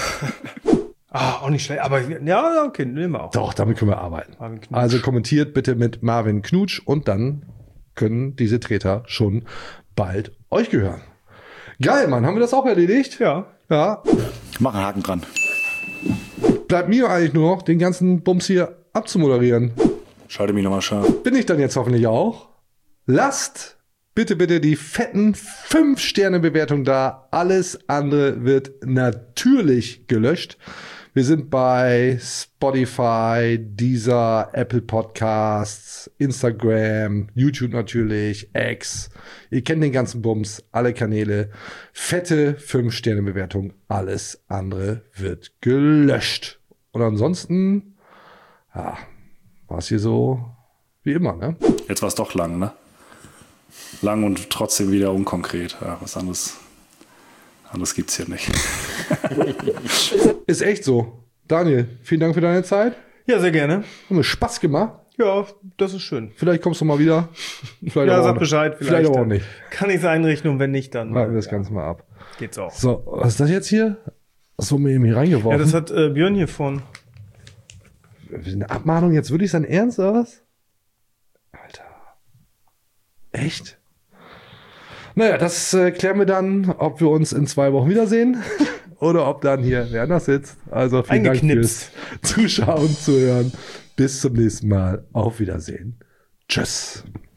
auch nicht schlecht, aber ja, okay, nehmen wir auch. Doch, damit können wir arbeiten. Also kommentiert bitte mit Marvin Knutsch und dann können diese Treter schon bald euch gehören. Geil, Mann, haben wir das auch erledigt? Ja. Ja. Mach einen Haken dran. Bleibt mir eigentlich nur noch, den ganzen Bums hier abzumoderieren. Schalte mich nochmal scharf. Bin ich dann jetzt hoffentlich auch. Lasst bitte, bitte die fetten fünf Sterne Bewertung da. Alles andere wird natürlich gelöscht. Wir sind bei Spotify, Deezer, Apple Podcasts, Instagram, YouTube natürlich, X. Ihr kennt den ganzen Bums, alle Kanäle. Fette fünf Sterne Bewertung. Alles andere wird gelöscht. Und ansonsten, ja, war es hier so wie immer, ne? Jetzt war es doch lang, ne? Lang und trotzdem wieder unkonkret. Ja, was anderes, anderes gibt's hier nicht. Ist echt so. Daniel, vielen Dank für deine Zeit. Ja, sehr gerne. Hat mir Spaß gemacht. Ja, das ist schön. Vielleicht kommst du mal wieder. Vielleicht ja, aber sag auch Bescheid. Vielleicht, vielleicht aber auch nicht. Kann ich es einrichten und wenn nicht, dann warten wir das Ganze mal ab. Geht's auch. So, was ist das jetzt hier? Das wurde mir eben hier reingeworfen. Ja, das hat äh, Björn hier von. Eine Abmahnung jetzt wirklich sein Ernst, oder was? Alter. Echt? Naja, das äh, klären wir dann, ob wir uns in zwei Wochen wiedersehen oder ob dann hier wer anders sitzt. Also vielen Dank fürs Zuschauen, Zuhören. Bis zum nächsten Mal. Auf Wiedersehen. Tschüss.